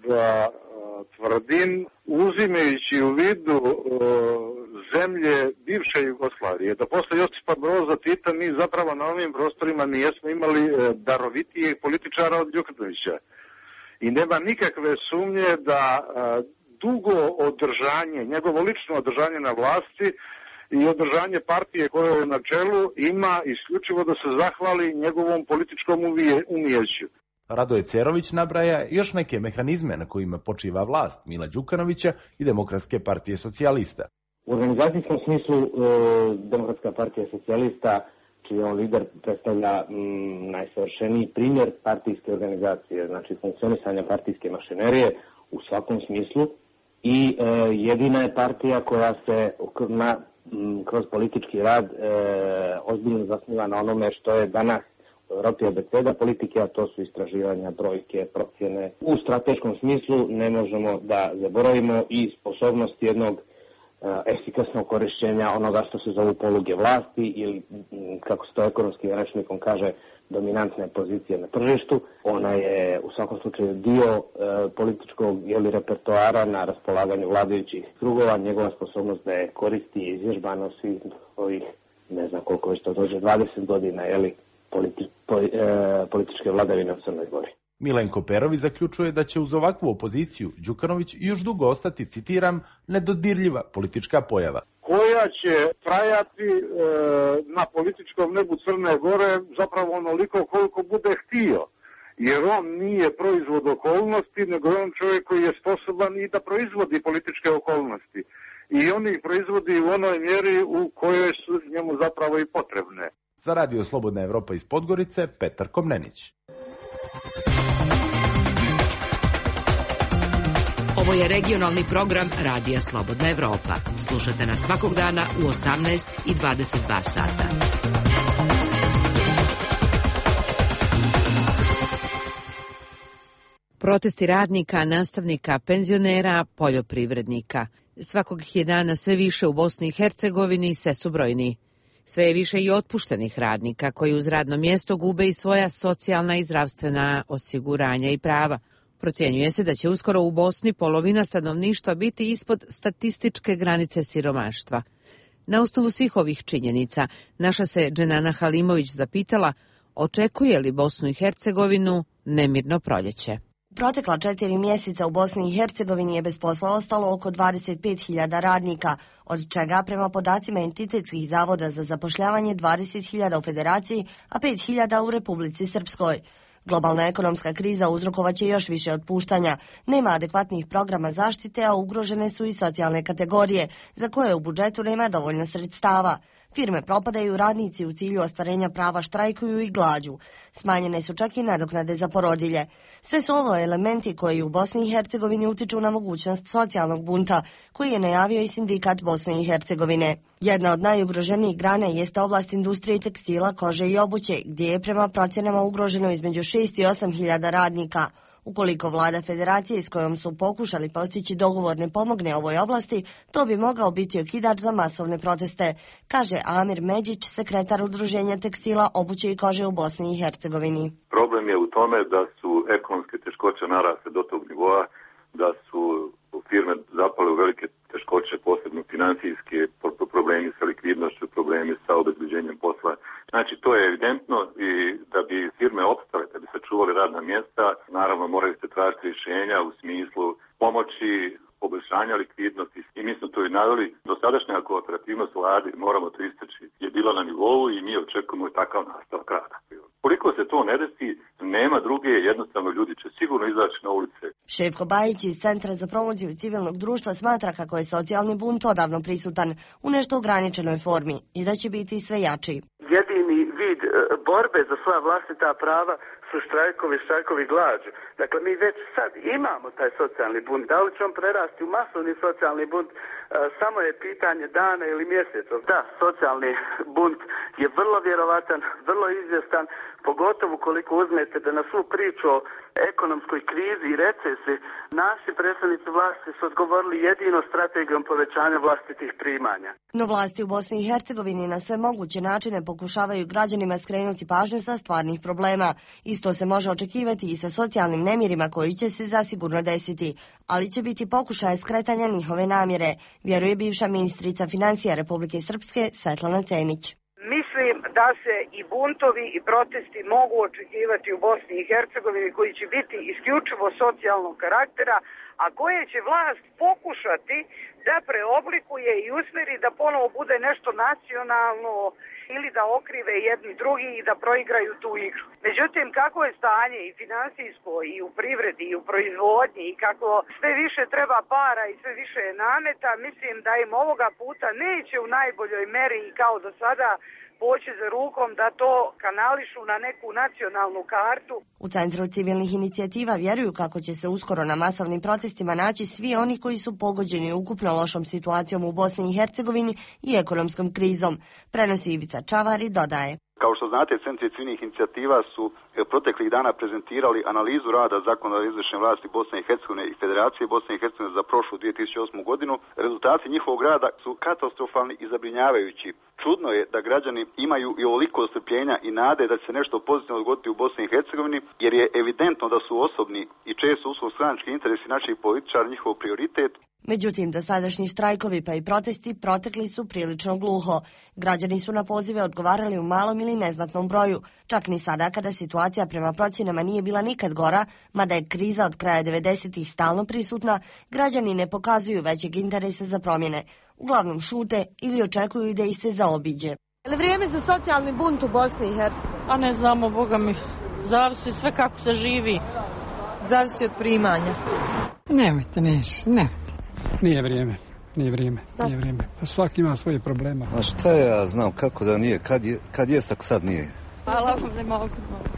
da uh, tvrdim, uzimajući u vidu uh, zemlje bivše Jugoslavije, da posle Josipa Broza Tita mi zapravo na ovim prostorima nijesmo imali uh, darovitijeg političara od Đukanovića. I nema nikakve sumnje da uh, dugo održanje, njegovo lično održanje na vlasti i održanje partije koje je na čelu ima isključivo da se zahvali njegovom političkom umijeću. Radoje Cerović nabraja još neke mehanizme na kojima počiva vlast Mila Đukanovića i Demokratske partije socijalista. U organizacijskom smislu e, Demokratska partija socijalista, čiji on lider, predstavlja m, najsavršeniji primjer partijske organizacije, znači funkcionisanja partijske mašinerije u svakom smislu. I e, jedina je partija koja se na, m, kroz politički rad e, ozbiljno zasniva na onome što je danas Europi abeceda politike, a to su istraživanja, brojke, procjene. U strateškom smislu ne možemo da zaboravimo i sposobnost jednog uh, efikasnog korišćenja onoga što se zovu poluge vlasti ili, kako se to ekonomskim rečnikom kaže, dominantne pozicije na tržištu. Ona je u svakom slučaju dio uh, političkog ili repertoara na raspolaganju vladajućih krugova. Njegova sposobnost da je koristi i izvježbano svih ovih, ne znam koliko već to dođe, dvadeset godina, jeli, politi, po, e, političke vladavine u Crnoj Gori. Milenko Perović zaključuje da će uz ovakvu opoziciju Đukanović još dugo ostati, citiram, nedodirljiva politička pojava. Koja će trajati e, na političkom nebu Crne Gore zapravo onoliko koliko bude htio. Jer on nije proizvod okolnosti, nego on čovjek koji je sposoban i da proizvodi političke okolnosti. I on ih proizvodi u onoj mjeri u kojoj su njemu zapravo i potrebne. Za Radio Slobodna Evropa iz Podgorice, Petar Komnenić. Ovo je regionalni program Radija Slobodna Evropa. Slušate nas svakog dana u osamnaest i dvadeset dva sata. Protesti radnika, nastavnika, penzionera, poljoprivrednika. Svakog je dana sve više u Bosni i Hercegovini, sve su brojni. Sve je više i otpuštenih radnika koji uz radno mjesto gube i svoja socijalna i zdravstvena osiguranja i prava. Procjenjuje se da će uskoro u Bosni polovina stanovništva biti ispod statističke granice siromaštva. Na osnovu svih ovih činjenica, naša se Dženana Halimović zapitala očekuje li Bosnu i Hercegovinu nemirno proljeće. Protekla četiri mjeseca u Bosni i Hercegovini je bez posla ostalo oko dvadeset pet hiljada radnika, od čega prema podacima entitetskih zavoda za zapošljavanje dvadeset hiljada u Federaciji, a pet hiljada u Republici Srpskoj. Globalna ekonomska kriza uzrokovaće još više otpuštanja. Nema adekvatnih programa zaštite, a ugrožene su i socijalne kategorije, za koje u budžetu nema dovoljno sredstava. Firme propadaju, radnici u cilju ostvarenja prava štrajkuju i glađu. Smanjene su čak i nadoknade za porodilje. Sve su ovo elementi koji u Bosni i Hercegovini utiču na mogućnost socijalnog bunta, koji je najavio i sindikat Bosne i Hercegovine. Jedna od najugroženijih grana jeste oblast industrije i tekstila, kože i obuće, gdje je prema procjenama ugroženo između šest i osam hiljada radnika. Ukoliko vlada federacije s kojom su pokušali postići dogovor ne pomogne ovoj oblasti, to bi mogao biti okidač za masovne proteste, kaže Amir Međić, sekretar Udruženja tekstila, obuće i kože u Bosni i Hercegovini. Problem je u tome da su ekonomske teškoće narasle do tog nivoa, da su firme zapale u velike teškoće, posebno financijske, problemi sa likvidnošću, problemi sa obezbeđenjem posla. Znači, to je evidentno i da bi firme opstale, da bi sačuvali radna mjesta, naravno moraju se tražiti rješenja u smislu pomoći, poboljšanja likvidnosti. I mi smo to i naveli, dosadašnja kooperativnost vlade, moramo to istaći, je bila na nivou i mi očekujemo takav nastavak rada. Koliko se to ne desi, nema druge, jednostavno ljudi će sigurno izaći na ulice. Šefko Bajić iz Centra za promociju civilnog društva smatra kako je socijalni bunt odavno prisutan u nešto ograničenoj formi i da će biti sve jači. Jedini vid borbe za svoja vlastita prava su štrajkovi, štrajkovi glađu. Dakle, mi već sad imamo taj socijalni bunt. Da li će on prerasti u masovni socijalni bunt, samo je pitanje dana ili mjeseca. Da, socijalni bunt je vrlo vjerovatan, vrlo izvjestan, pogotovo koliko uzmete da na svu priču o ekonomskoj krizi i recesiji naši predstavnici vlasti su odgovorili jedino strategijom povećanja vlastitih primanja. No vlasti u Bosni i Hercegovini na sve moguće načine pokušavaju građanima skrenuti pažnju sa stvarnih problema. Isto se može očekivati i sa socijalnim nemirima koji će se zasigurno desiti, ali će biti pokušaj skretanja njihove namjere, vjeruje bivša ministrica financija Republike Srpske Svetlana Cenić. Mislim da se i buntovi i protesti mogu očekivati u Bosni i Hercegovini koji će biti isključivo socijalnog karaktera, a koje će vlast pokušati da preoblikuje i usmeri da ponovo bude nešto nacionalno ili da okrive jedni drugi i da proigraju tu igru. Međutim, kako je stanje i finansijsko i u privredi i u proizvodnji i kako sve više treba para i sve više je nameta, mislim da im ovoga puta neće u najboljoj meri i kao do sada poći za rukom da to kanališu na neku nacionalnu kartu. U Centru civilnih inicijativa vjeruju kako će se uskoro na masovnim protestima naći svi oni koji su pogođeni ukupno lošom situacijom u Bosni i Hercegovini i ekonomskom krizom, prenosi Ivica Čavar i dodaje. Kao što znate, centri civilnih inicijativa su proteklih dana prezentirali analizu rada zakonodavne izvršne vlasti Bosne i Hercegovine i Federacije Bosne i Hercegovine za prošlu dvije tisuće osmu godinu. Rezultati njihovog rada su katastrofalni i zabrinjavajući. Čudno je da građani imaju i ovoliko strpljenja i nade da će se nešto pozitivno dogoditi u Bosni i Hercegovini, jer je evidentno da su osobni i često usko stranački interesi naših političara njihov prioritet. Međutim, dosadašnji štrajkovi pa i protesti protekli su prilično gluho. Građani su na pozive odgovarali u malom ili neznatnom broju. Čak ni sada kada situacija prema procjenama nije bila nikad gora, mada je kriza od kraja devedesetih stalno prisutna, građani ne pokazuju većeg interesa za promjene. Uglavnom šute ili očekuju da ih se zaobiđe. Je li vrijeme za socijalni bunt u Bosni i Hercegovini? A ne znamo, Boga mi. Zavisi sve kako se živi. Zavisi od primanja. Nemojte, neš, ne. Nije vrijeme, nije vrijeme, nije vrijeme. Pa svaki ima svoje problema. A šta ja znam, kako da nije, kad je, kad jest, tako sad nije. Hvala vam ne mogu.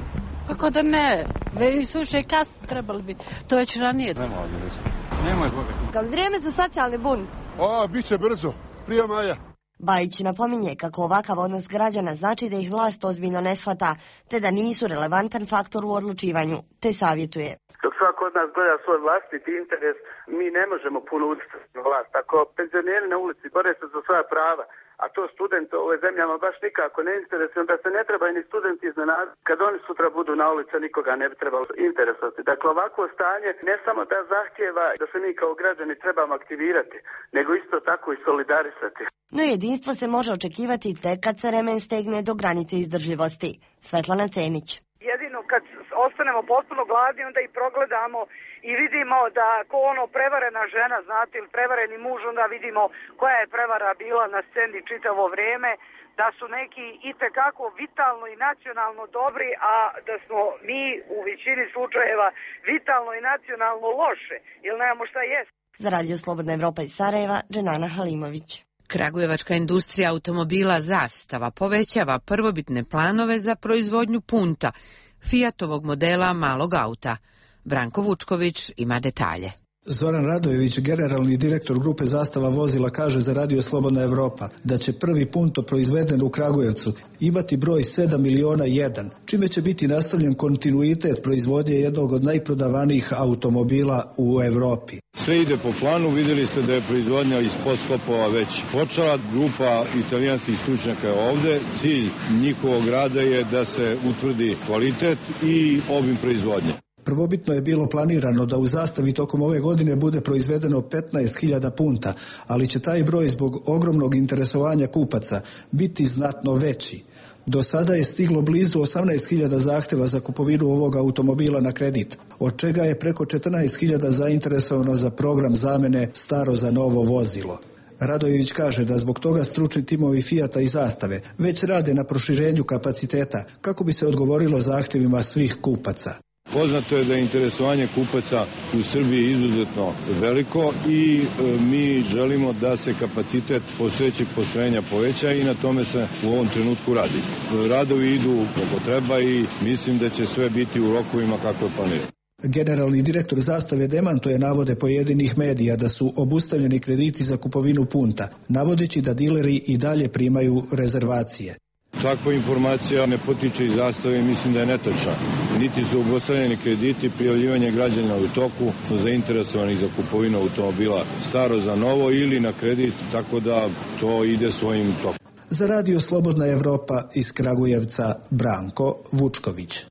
Kako da ne? Ve suše kasno trebali bi, to već ranije. Ne mogu, ništa. Nemoj Boga. Je li vrijeme za socijalni bunt? A, bit će brzo, prije maja. Bajić napominje kako ovakav odnos građana znači da ih vlast ozbiljno ne shvata, te da nisu relevantan faktor u odlučivanju, te savjetuje. Dok svako od nas gleda svoj vlastiti interes, mi ne možemo puno utjecati na vlast. Ako penzioneri na ulici bore se za svoja prava, a to student u ovoj zemljama baš nikako ne interesuje, onda se ne treba ni studenti iznenaditi. Kad oni sutra budu na ulici, nikoga ne bi trebalo interesovati. Dakle, ovako stanje ne samo da zahtjeva da se mi kao građani trebamo aktivirati, nego isto tako i solidarisati. No jedinstvo se može očekivati tek kad se remen stegne do granice izdržljivosti. Svetlana Cemić. Jedino kad ostanemo potpuno gladni, onda i progledamo i vidimo da ko ono prevarena žena, znate, ili prevareni muž, onda vidimo koja je prevara bila na sceni čitavo vrijeme, da su neki itekako vitalno i nacionalno dobri, a da smo mi u većini slučajeva vitalno i nacionalno loše, ili nemamo šta jest. Za Radio Slobodna Evropa iz Sarajeva, Dženana Halimović. Kragujevačka industrija automobila Zastava povećava prvobitne planove za proizvodnju punta, Fiatovog modela malog auta. Branko Vučković ima detalje. Zoran Radojević, generalni direktor grupe Zastava vozila, kaže za Radio Slobodna Evropa da će prvi punto proizveden u Kragujevcu imati broj sedam miliona jedan, čime će biti nastavljen kontinuitet proizvodnje jednog od najprodavanijih automobila u Evropi. Sve ide po planu, vidjeli ste da je proizvodnja iz podskopova već počela, grupa italijanskih stručnjaka je ovde, cilj njihovog rada je da se utvrdi kvalitet i obim proizvodnje. Prvobitno je bilo planirano da u Zastavi tokom ove godine bude proizvedeno petnaest hiljada punta, ali će taj broj zbog ogromnog interesovanja kupaca biti znatno veći. Do sada je stiglo blizu osamnaest hiljada zahtjeva za kupovinu ovog automobila na kredit, od čega je preko četrnaest hiljada zainteresovano za program zamene staro za novo vozilo. Radojević kaže da zbog toga stručni timovi Fijata i Zastave već rade na proširenju kapaciteta kako bi se odgovorilo zahtjevima svih kupaca. Poznato je da je interesovanje kupaca u Srbiji izuzetno veliko i e, mi želimo da se kapacitet postojećeg postrojenja poveća i na tome se u ovom trenutku radi. Radovi idu kako treba i mislim da će sve biti u rokovima kako je planirano. Generalni direktor Zastave demantuje navode pojedinih medija da su obustavljeni krediti za kupovinu punta, navodeći da dileri i dalje primaju rezervacije. Takva informacija ne potiče iz Zastave i mislim da je netočna. Niti su obustavljeni krediti, prijavljivanje građana u toku, su zainteresovani za kupovinu automobila staro za novo ili na kredit, tako da to ide svojim tokom. Za Radio Slobodna Evropa iz Kragujevca, Branko Vučković.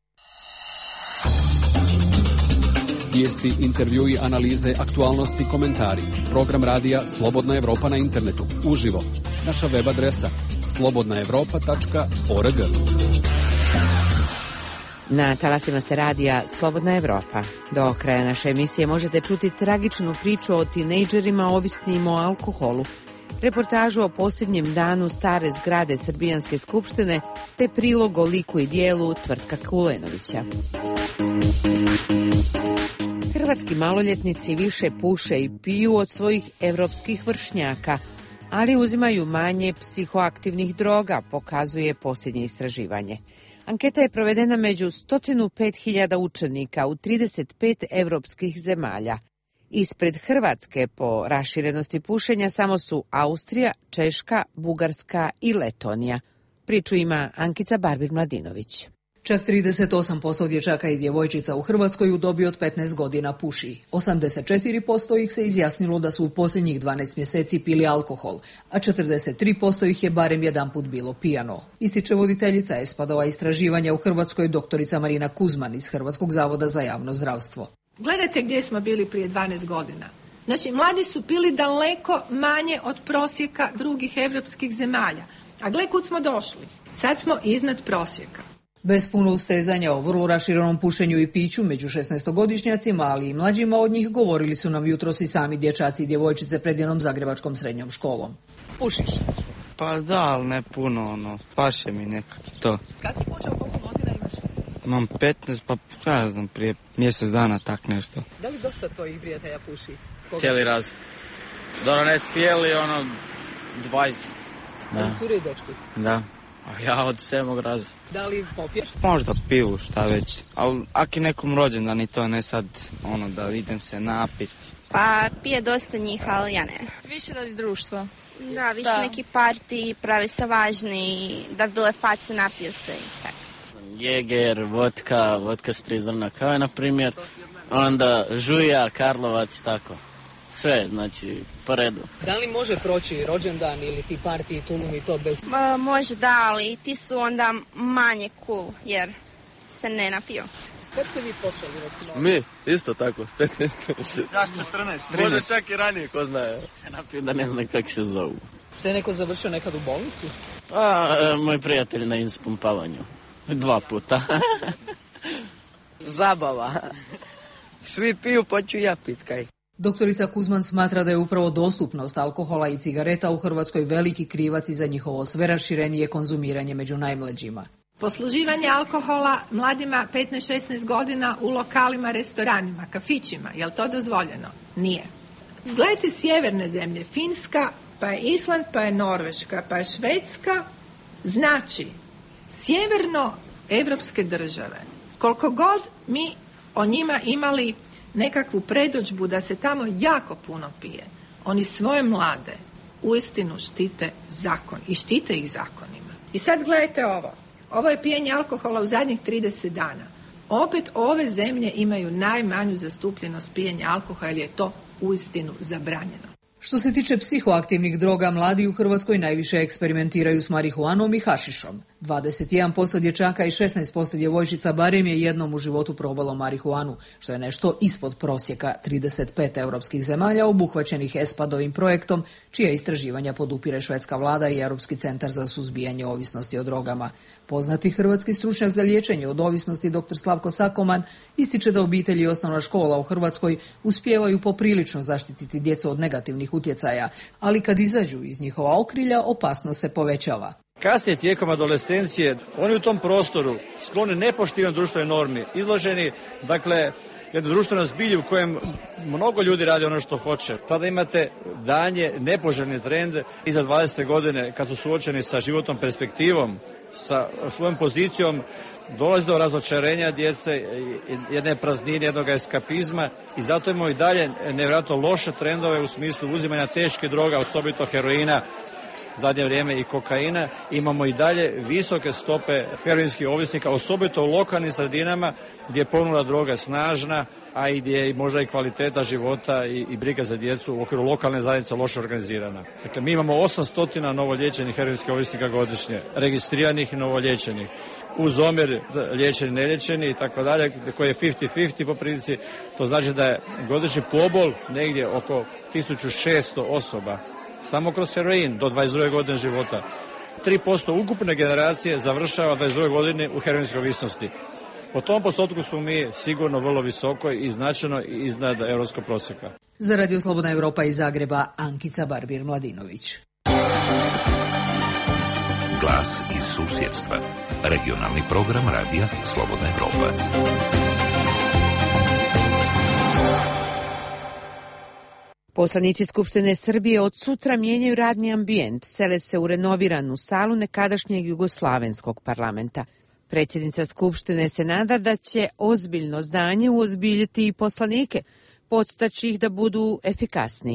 Vijesti, intervjui, analize, aktualnosti, komentari. Program radija Slobodna Evropa na internetu. Uživo. Naša web adresa slobodna evropa tačka org. Na talasima ste radija Slobodna Evropa. Do kraja naše emisije možete čuti tragičnu priču o tinejdžerima ovisnim o alkoholu, reportažu o posljednjem danu stare zgrade Srbijanske skupštine, te prilog o liku i dijelu Tvrtka Kulenovića. Hrvatski maloljetnici više puše i piju od svojih evropskih vršnjaka, ali uzimaju manje psihoaktivnih droga, pokazuje posljednje istraživanje. Anketa je provedena među sto pet hiljada učenika u trideset pet evropskih zemalja. Ispred Hrvatske po raširenosti pušenja samo su Austrija, Češka, Bugarska i Letonija. Priču ima Ankica Barbir-Mladinović. Čak trideset osam posto dječaka i djevojčica u Hrvatskoj u dobi od petnaest godina puši. osamdeset četiri posto ih se izjasnilo da su u posljednjih dvanaest mjeseci pili alkohol, a četrdeset tri posto ih je barem jedanput bilo pijano. Ističe voditeljica ESPAD-ova istraživanja u Hrvatskoj doktorica Marina Kuzman iz Hrvatskog zavoda za javno zdravstvo. Gledajte gdje smo bili prije dvanaest godina. Naši mladi su pili daleko manje od prosjeka drugih evropskih zemalja. A gle kud smo došli. Sad smo iznad prosjeka. Bez puno ustezanja o vrlo raširenom pušenju i piću među šesnaestogodišnjacima, ali i mlađima od njih, govorili su nam jutros i sami dječaci i djevojčice pred jednom zagrebačkom srednjom školom. Pušiš? Pa da, ali ne puno, ono, paše mi nekako to. Kad si počeo, koliko godina imaš? Imam petnaest, pa ja znam, prije mjesec dana, tak nešto. Da li dosta tvojih prijatelja puši? Koga? Cijeli raz. Dobro, ne cijeli, ono, dvadeset. Da. Cure i dečki? Da. A ja od sedmog raza. Da li popiješ? Možda pivu, šta već. Ali ako je nekom rođendan i to, ne sad, ono, da idem se napiti. Pa pije dosta njih, ali ja ne. Više radi društva. Da, više Da. neki parti, pravi se važni, da bi bile face, napio se i tako. Jeger, vodka, vodka s tri zrna kave, na primjer. Onda žuja, Karlovac, tako. Sve, znači, po redu. Da li može proći rođendan ili ti parti i tulum i to bez... Ma, može da, ali ti su onda manje cool, jer se ne napio. Kad ste vi počeli, recimo? Mi, isto tako, s petnaest. Ja s četrnaest, Može čak i ranije, ko zna. Se napio da ne zna kako se zovu. Ste je neko završio nekad u bolnici? A, e, moj prijatelj na ispumpavanju. Dva puta. Zabava. Svi piju, pa ću ja pit kaj. Doktorica Kuzman smatra da je upravo dostupnost alkohola i cigareta u Hrvatskoj veliki krivac i za njihovo sve raširenije konzumiranje među najmlađima. Posluživanje alkohola mladima petnaest šesnaest godina u lokalima, restoranima, kafićima, je li to dozvoljeno? Nije. Gledajte sjeverne zemlje, Finska, pa je Island, pa je Norveška, pa je Švedska. Znači, sjeverno evropske države, koliko god mi o njima imali nekakvu predodžbu da se tamo jako puno pije, oni svoje mlade uistinu štite zakon i štite ih zakonima. I sad gledajte ovo. Ovo je pijenje alkohola u zadnjih trideset dana. Opet ove zemlje imaju najmanju zastupljenost pijenja alkohola jer je to uistinu zabranjeno. Što se tiče psihoaktivnih droga, mladi u Hrvatskoj najviše eksperimentiraju s marihuanom i hašišom. dvadeset jedan posto dječaka i šesnaest posto djevojčica barem je jednom u životu probalo marihuanu, što je nešto ispod prosjeka trideset pet europskih zemalja obuhvaćenih ESPAD-ovim projektom, čija istraživanja podupire švedska vlada i Europski centar za suzbijanje ovisnosti o drogama. Poznati hrvatski stručnjak za liječenje od ovisnosti dr. Slavko Sakoman ističe da obitelji i osnovna škola u Hrvatskoj uspijevaju poprilično zaštititi djecu od negativnih utjecaja, ali kad izađu iz njihova okrilja, opasnost se povećava. Kasnije tijekom adolescencije, oni u tom prostoru skloni nepoštivanju društvenoj normi, izloženi, dakle, jedno društveno zbilje u kojem mnogo ljudi radi ono što hoće. Tada imate danje nepoželjni trend iza dvadesete godine kad su suočeni sa životnom perspektivom, sa svojom pozicijom, dolazi do razočarenja djece, jedne praznine, jednog eskapizma i zato imamo i dalje nevjerojatno loše trendove u smislu uzimanja teške droga, osobito heroina, zadnje vrijeme i kokaina. Imamo i dalje visoke stope heroinskih ovisnika, osobito u lokalnim sredinama gdje je ponuda droga snažna, a i gdje je možda i kvaliteta života i, i briga za djecu u okviru lokalne zajednice loše organizirana. Dakle, mi imamo osamsto novoliječenih heroinskih ovisnika godišnje, registriranih i novoliječenih. Uz omjer liječeni, neliječeni i tako dalje, koji je pedeset pedeset po prilici, to znači da je godišnji pobol negdje oko tisuću šesto osoba. Samo kroz heroin do dvadeset druge godine života. tri posto ukupne generacije završava dvadeset druge godine u heroinskoj ovisnosti. Po tom postotku smo mi sigurno vrlo visoko i značajno iznad europskog prosjeka. Za Radio Slobodna Evropa iz Zagreba, Ankica Barbir-Mladinović. Glas iz susjedstva. Regionalni program Radija Slobodna Evropa. Poslanici Skupštine Srbije od sutra mijenjaju radni ambijent, sele se u renoviranu salu nekadašnjeg jugoslavenskog parlamenta. Predsjednica Skupštine se nada da će ozbiljno zdanje uozbiljiti i poslanike, podstaći ih da budu efikasniji.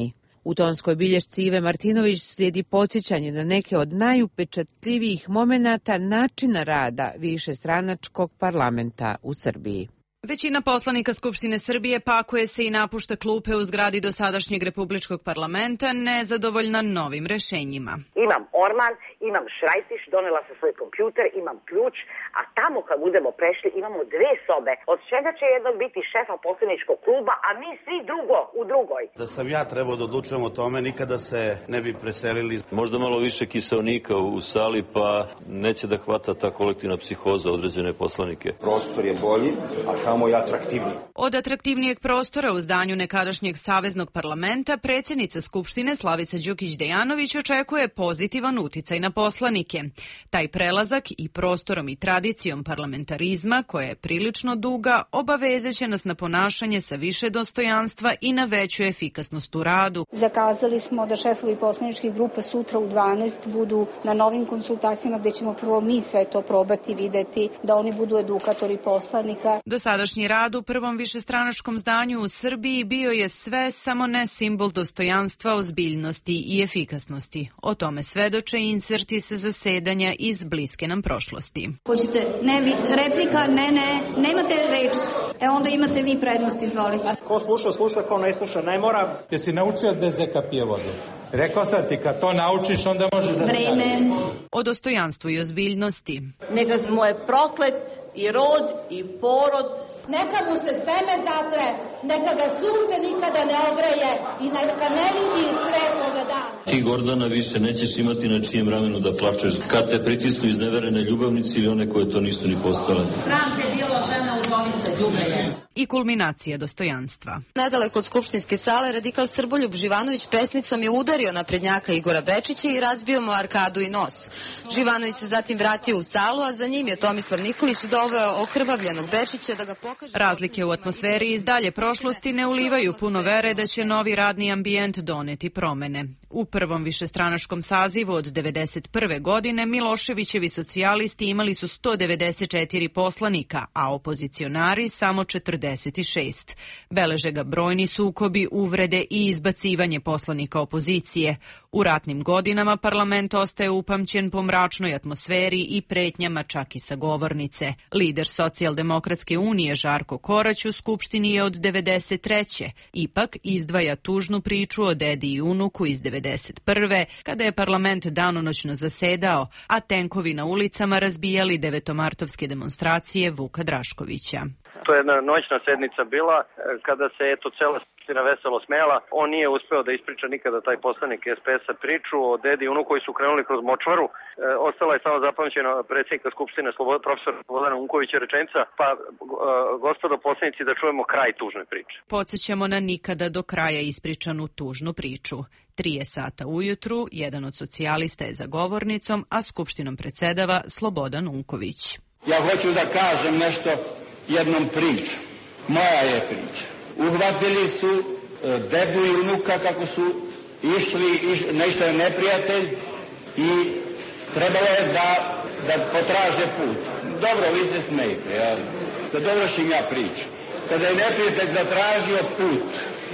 U tonskoj bilješci Ive Martinović slijedi podsjećanje na neke od najupečatljivijih momenata načina rada višestranačkog parlamenta u Srbiji. Većina poslanika Skupštine Srbije pakuje se i napušta klupe u zgradi dosadašnjeg Republičkog parlamenta nezadovoljna novim rešenjima. Imam orman, imam šrajtiš, donela sam svoj kompjuter, imam ključ, a tamo kad budemo prešli imamo dve sobe, od čega će jednog biti šefa poslaničkog kluba, a mi svi drugo u drugoj. Da sam ja trebao da odlučujem o tome, nikada se ne bi preselili. Možda malo više kiseonika u sali, pa neće da hvata ta kolektivna psihoza određene poslanike. Prostor je bolji, a tamo je atraktivniji. Od atraktivnijeg prostora u zdanju nekadašnjeg Saveznog parlamenta predsjednica Skupštine Slavica Đukić-Dejanović očekuje pozitivan uticaj na poslanike. Taj prelazak i prostorom i tradicijom parlamentarizma, koja je prilično duga, obavezeće nas na ponašanje sa više dostojanstva i na veću efikasnost u radu. Zakazali smo da šefovi poslaničkih grupa sutra u dvanaest budu na novim konsultacijama gdje ćemo prvo mi sve to probati videti, da oni budu edukatori poslanika. Dosadašnji rad u prvom višestranačkom zdanju u Srbiji bio je sve samo ne simbol dostojanstva, ozbiljnosti i efikasnosti. O tome svedoče inserti sa zasedanja iz bliske nam prošlosti. Hoćete, ne, vi, replika, ne, ne, nemate reč. E onda imate vi prednost, izvolite. Ko sluša, sluša, ko ne sluša, ne mora. Jesi naučio da zeka pije vodu? Rekao sam ti, kad to naučiš, onda možeš da Vreme. O dostojanstvu i ozbiljnosti. Neka mu je proklet i rod i porod. Neka mu se seme zatre, neka ga sunce nikada ne ogreje i neka ne vidi sve toga dana. Ti, Gordana, više nećeš imati na čijem ramenu da plačeš kad te pritisnu izneverene ljubavnici ili one koje to nisu ni postale. Sram te bilo, žena udovica, đubre. I kulminacija dostojanstva. Nedaleko od skupštinske sale radikal Srboljub Živanović pesnicom je udario naprednjaka Igora Bečića i razbio mu arkadu i nos. Živanović se zatim vratio u salu, a za njim je Tomislav Nikolić doveo okrvavljenog Bečića da ga pokaže... Razlike u atmosferi iz dalje prošlosti ne ulivaju puno vere da će novi radni ambijent doneti promene. U prvom višestranačkom sazivu od devedeset prve godine Miloševićevi socijalisti imali su sto devedeset četiri poslanika, a opozicionari samo četrdeset šest. Beleže ga brojni sukobi, uvrede i izbacivanje poslanika opozicije. U ratnim godinama parlament ostaje upamćen po mračnoj atmosferi i pretnjama čak i sa govornice. Lider Socijaldemokratske unije Žarko Korać u Skupštini je od devedeset treće. Ipak izdvaja tužnu priču o dedi i unuku iz devedeset prve. kada je parlament danonoćno zasedao, a tenkovi na ulicama razbijali devetomartovske demonstracije Vuka Draškovića. To je jedna noćna sednica bila kada se eto cela skupština veselo smela. On nije uspeo da ispriča nikada taj poslanik es pe es-a priču o dedi i unu koji su krenuli kroz močvaru. E, ostala je samo zapamćena predsjednika skupštine Sloboda, profesora Slobodana Unkovića rečenica, pa e, gospodo poslanici da čujemo kraj tužne priče. Podsjećamo na nikada do kraja ispričanu tužnu priču. Tri je sata ujutru, jedan od socijalista je za govornicom, a skupštinom predsedava Slobodan Unković. Ja hoću da kažem nešto jednom priču. Moja je priča. Uhvatili su e, dedu i unuka kako su išli, iš, naišao je neprijatelj i trebalo je da, da potraže put. Dobro, vi se smejte, ja, da dovršim ja priču. Kada je neprijatelj zatražio put,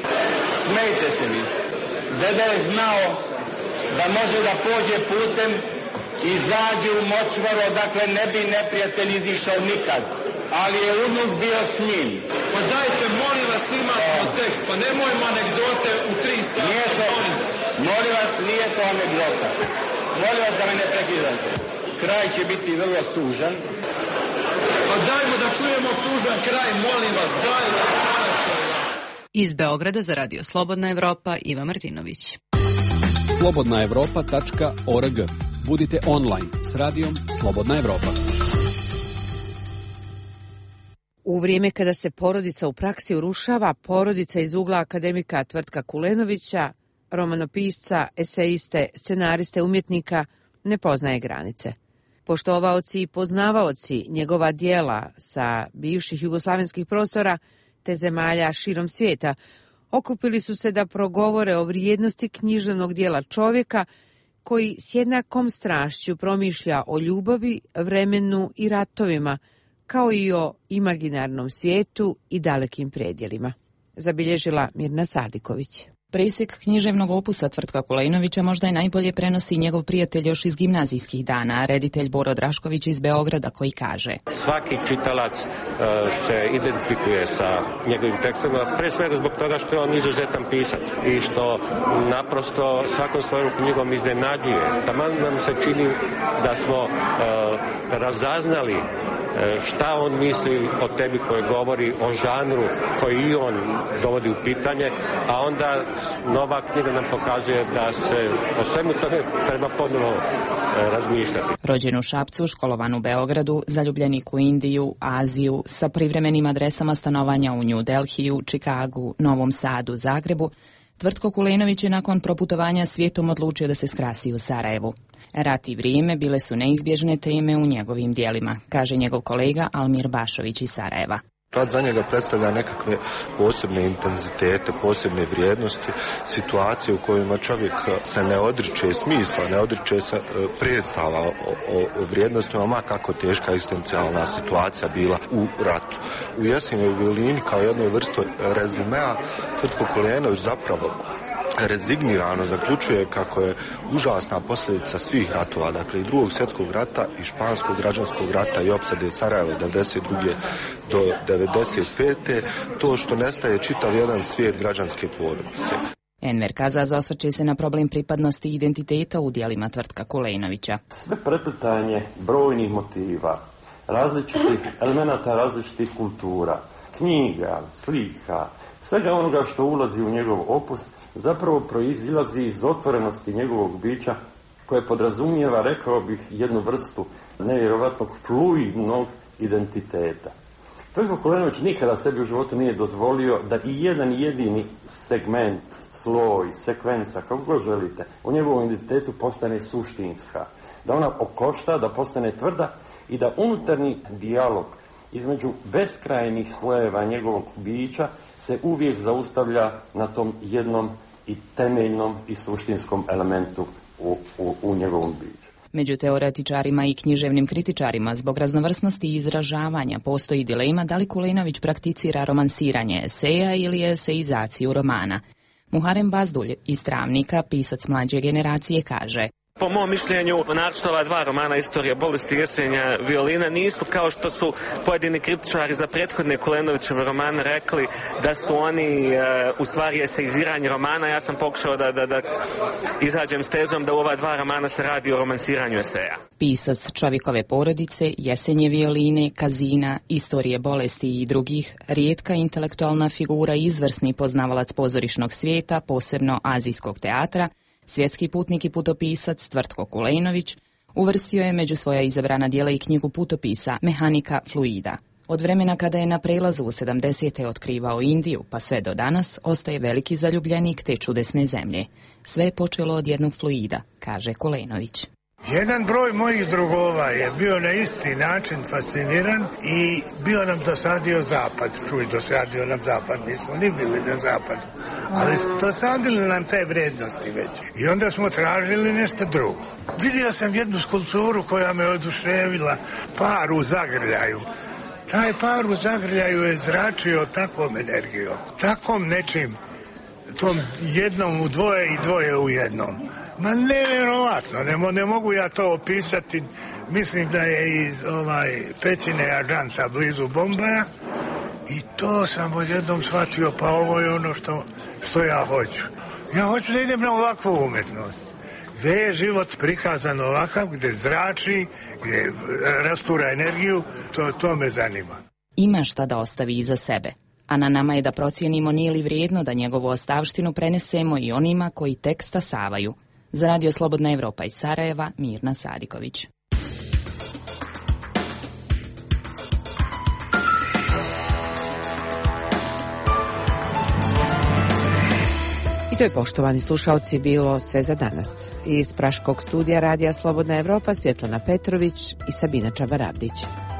smejte se vi. Deda je znao da može da pođe putem i zađe u močvaru, odakle ne bi neprijatelj izišao nikad. Ali je unuk bio s njim. Pa dajte, molim vas, imamo tekst, pa nemojmo anegdote u tri sata. Nije to, molim vas, nije to anegdota. Molim vas da me ne prekidate. Kraj će biti vrlo tužan. Pa dajmo da čujemo tužan kraj, molim vas, dajmo. Iz Beograda za Radio Slobodna Evropa, Iva Martinović. slobodna evropa tačka org. Budite online s radijom Slobodna Evropa. U vrijeme kada se porodica u praksi urušava, porodica iz ugla akademika Tvrtka Kulenovića, romanopisca, eseiste, scenariste, umjetnika, ne poznaje granice. Poštovaoci i poznavaoci njegova dijela sa bivših jugoslavenskih prostora te zemalja širom svijeta okupili su se da progovore o vrijednosti književnog dijela čovjeka koji s jednakom strašću promišlja o ljubavi, vremenu i ratovima, kao i o imaginarnom svijetu i dalekim predjelima. Zabilježila Mirna Sadiković. Presjek književnog opusa Tvrtka Kulejnovića možda je najbolje prenosi njegov prijatelj još iz gimnazijskih dana, reditelj Boro Drašković iz Beograda, koji kaže: Svaki čitalac uh, se identifikuje sa njegovim tekstovima, pre svega zbog toga što je on izuzetan pisac i što naprosto svakom svojom knjigom iznenađuje. Taman nam se čini da smo uh, razaznali šta on misli o tebi, koji govori o žanru koji i on dovodi u pitanje, a onda nova knjiga nam pokazuje da se o svemu tome treba ponovo razmišljati. Rođen u Šapcu, školovan u Beogradu, zaljubljenik u Indiju, Aziju, sa privremenim adresama stanovanja u New Delhiju, Čikagu, Novom Sadu, Zagrebu, Tvrtko Kulejnović je nakon proputovanja svijetom odlučio da se skrasi u Sarajevu. Rat i vrijeme bile su neizbježne teme u njegovim dijelima, kaže njegov kolega Almir Bašović iz Sarajeva. Rat za njega predstavlja nekakve posebne intenzitete, posebne vrijednosti, situacije u kojima čovjek se ne odriče smisla, ne odriče se predstava o, o, o vrijednostima, ma kako teška egzistencijalna situacija bila u ratu. U Jesenjoj violini kao jednoj vrsti rezimea Tvrtko Kulejnović zapravo rezignirano zaključuje kako je užasna posljedica svih ratova, dakle i drugog svjetskog rata i španskog građanskog rata i opsade Sarajeva devedeset druge do devedeset pete to što nestaje čitav jedan svijet građanske porodice. Enver Kazaz osvrće se na problem pripadnosti i identiteta u dijelima Tvrtka Kulejnovića. Sve prepletanje brojnih motiva, različitih elemenata, različitih kultura, knjiga, slika, svega onoga što ulazi u njegov opus zapravo proizilazi iz otvorenosti njegovog bića koje podrazumijeva, rekao bih, jednu vrstu nevjerovatnog fluidnog identiteta. Tvrtko Kulejnović nikada sebi u životu nije dozvolio da i jedan jedini segment, sloj, sekvenca, kako god želite, u njegovom identitetu postane suštinska. Da ona okošta, da postane tvrda i da unutarnji dijalog između beskrajnih slojeva njegovog bića se uvijek zaustavlja na tom jednom i temeljnom i suštinskom elementu u, u, u njegovom biću. Među teoretičarima i književnim kritičarima zbog raznovrsnosti i izražavanja postoji dilema da li Kulejnović prakticira romansiranje eseja ili eseizaciju romana. Muharem Bazdulj iz Travnika, pisac mlađe generacije, kaže: Po mom mišljenju, naročito ova dva romana Istorija bolesti i Jesenja violina nisu, kao što su pojedini kritičari za prethodne Kulejnovićeve romane rekli, da su oni e, u stvari eseiziranje romana. Ja sam pokušao da, da, da izađem s tezom da u ova dva romana se radi o romansiranju eseja. Pisac Čovjekove porodice, Jesenje violine, Kazina, Istorije bolesti i drugih, rijetka intelektualna figura i izvrsni poznavalac pozorišnog svijeta, posebno azijskog teatra, svjetski putnik i putopisac Tvrtko Kulejnović uvrstio je među svoja izabrana djela i knjigu putopisa Mehanika fluida. Od vremena kada je na prelazu u sedamdesete otkrivao Indiju pa sve do danas, ostaje veliki zaljubljenik te čudesne zemlje. Sve je počelo od jednog fluida, kaže Kulejnović. Jedan broj mojih drugova je bio na isti način fasciniran i bio nam dosadio zapad. Čuj, dosadio nam zapad, nismo ni bili na zapadu, ali dosadili nam te vrednosti već. I onda smo tražili nešto drugo. Vidio sam jednu skulpturu koja me oduševila, par u zagrljaju. Taj par u zagrljaju je zračio takvom energijom, takvom nečim, tom jednom u dvoje i dvoje u jednom. Ma nevjerovatno, ne, ne mogu ja to opisati. Mislim da je iz ovaj, pećine Ažanca blizu Bombaja i to sam odjednom shvatio, pa ovo je ono što, što ja hoću. Ja hoću da idem na ovakvu umjetnost. Gdje je život prikazan ovakav, gdje zrači, gdje rastura energiju, to, to me zanima. Ima šta da ostavi iza sebe, a na nama je da procijenimo nije li vrijedno da njegovu ostavštinu prenesemo i onima koji tek stasavaju. Za Radio Slobodna Evropa iz Sarajeva, Mirna Sadiković. I to je, poštovani slušalci, bilo sve za danas. Iz Praškog studija Radija Slobodna Evropa Svjetlana Petrović i Sabina Čabarabdić.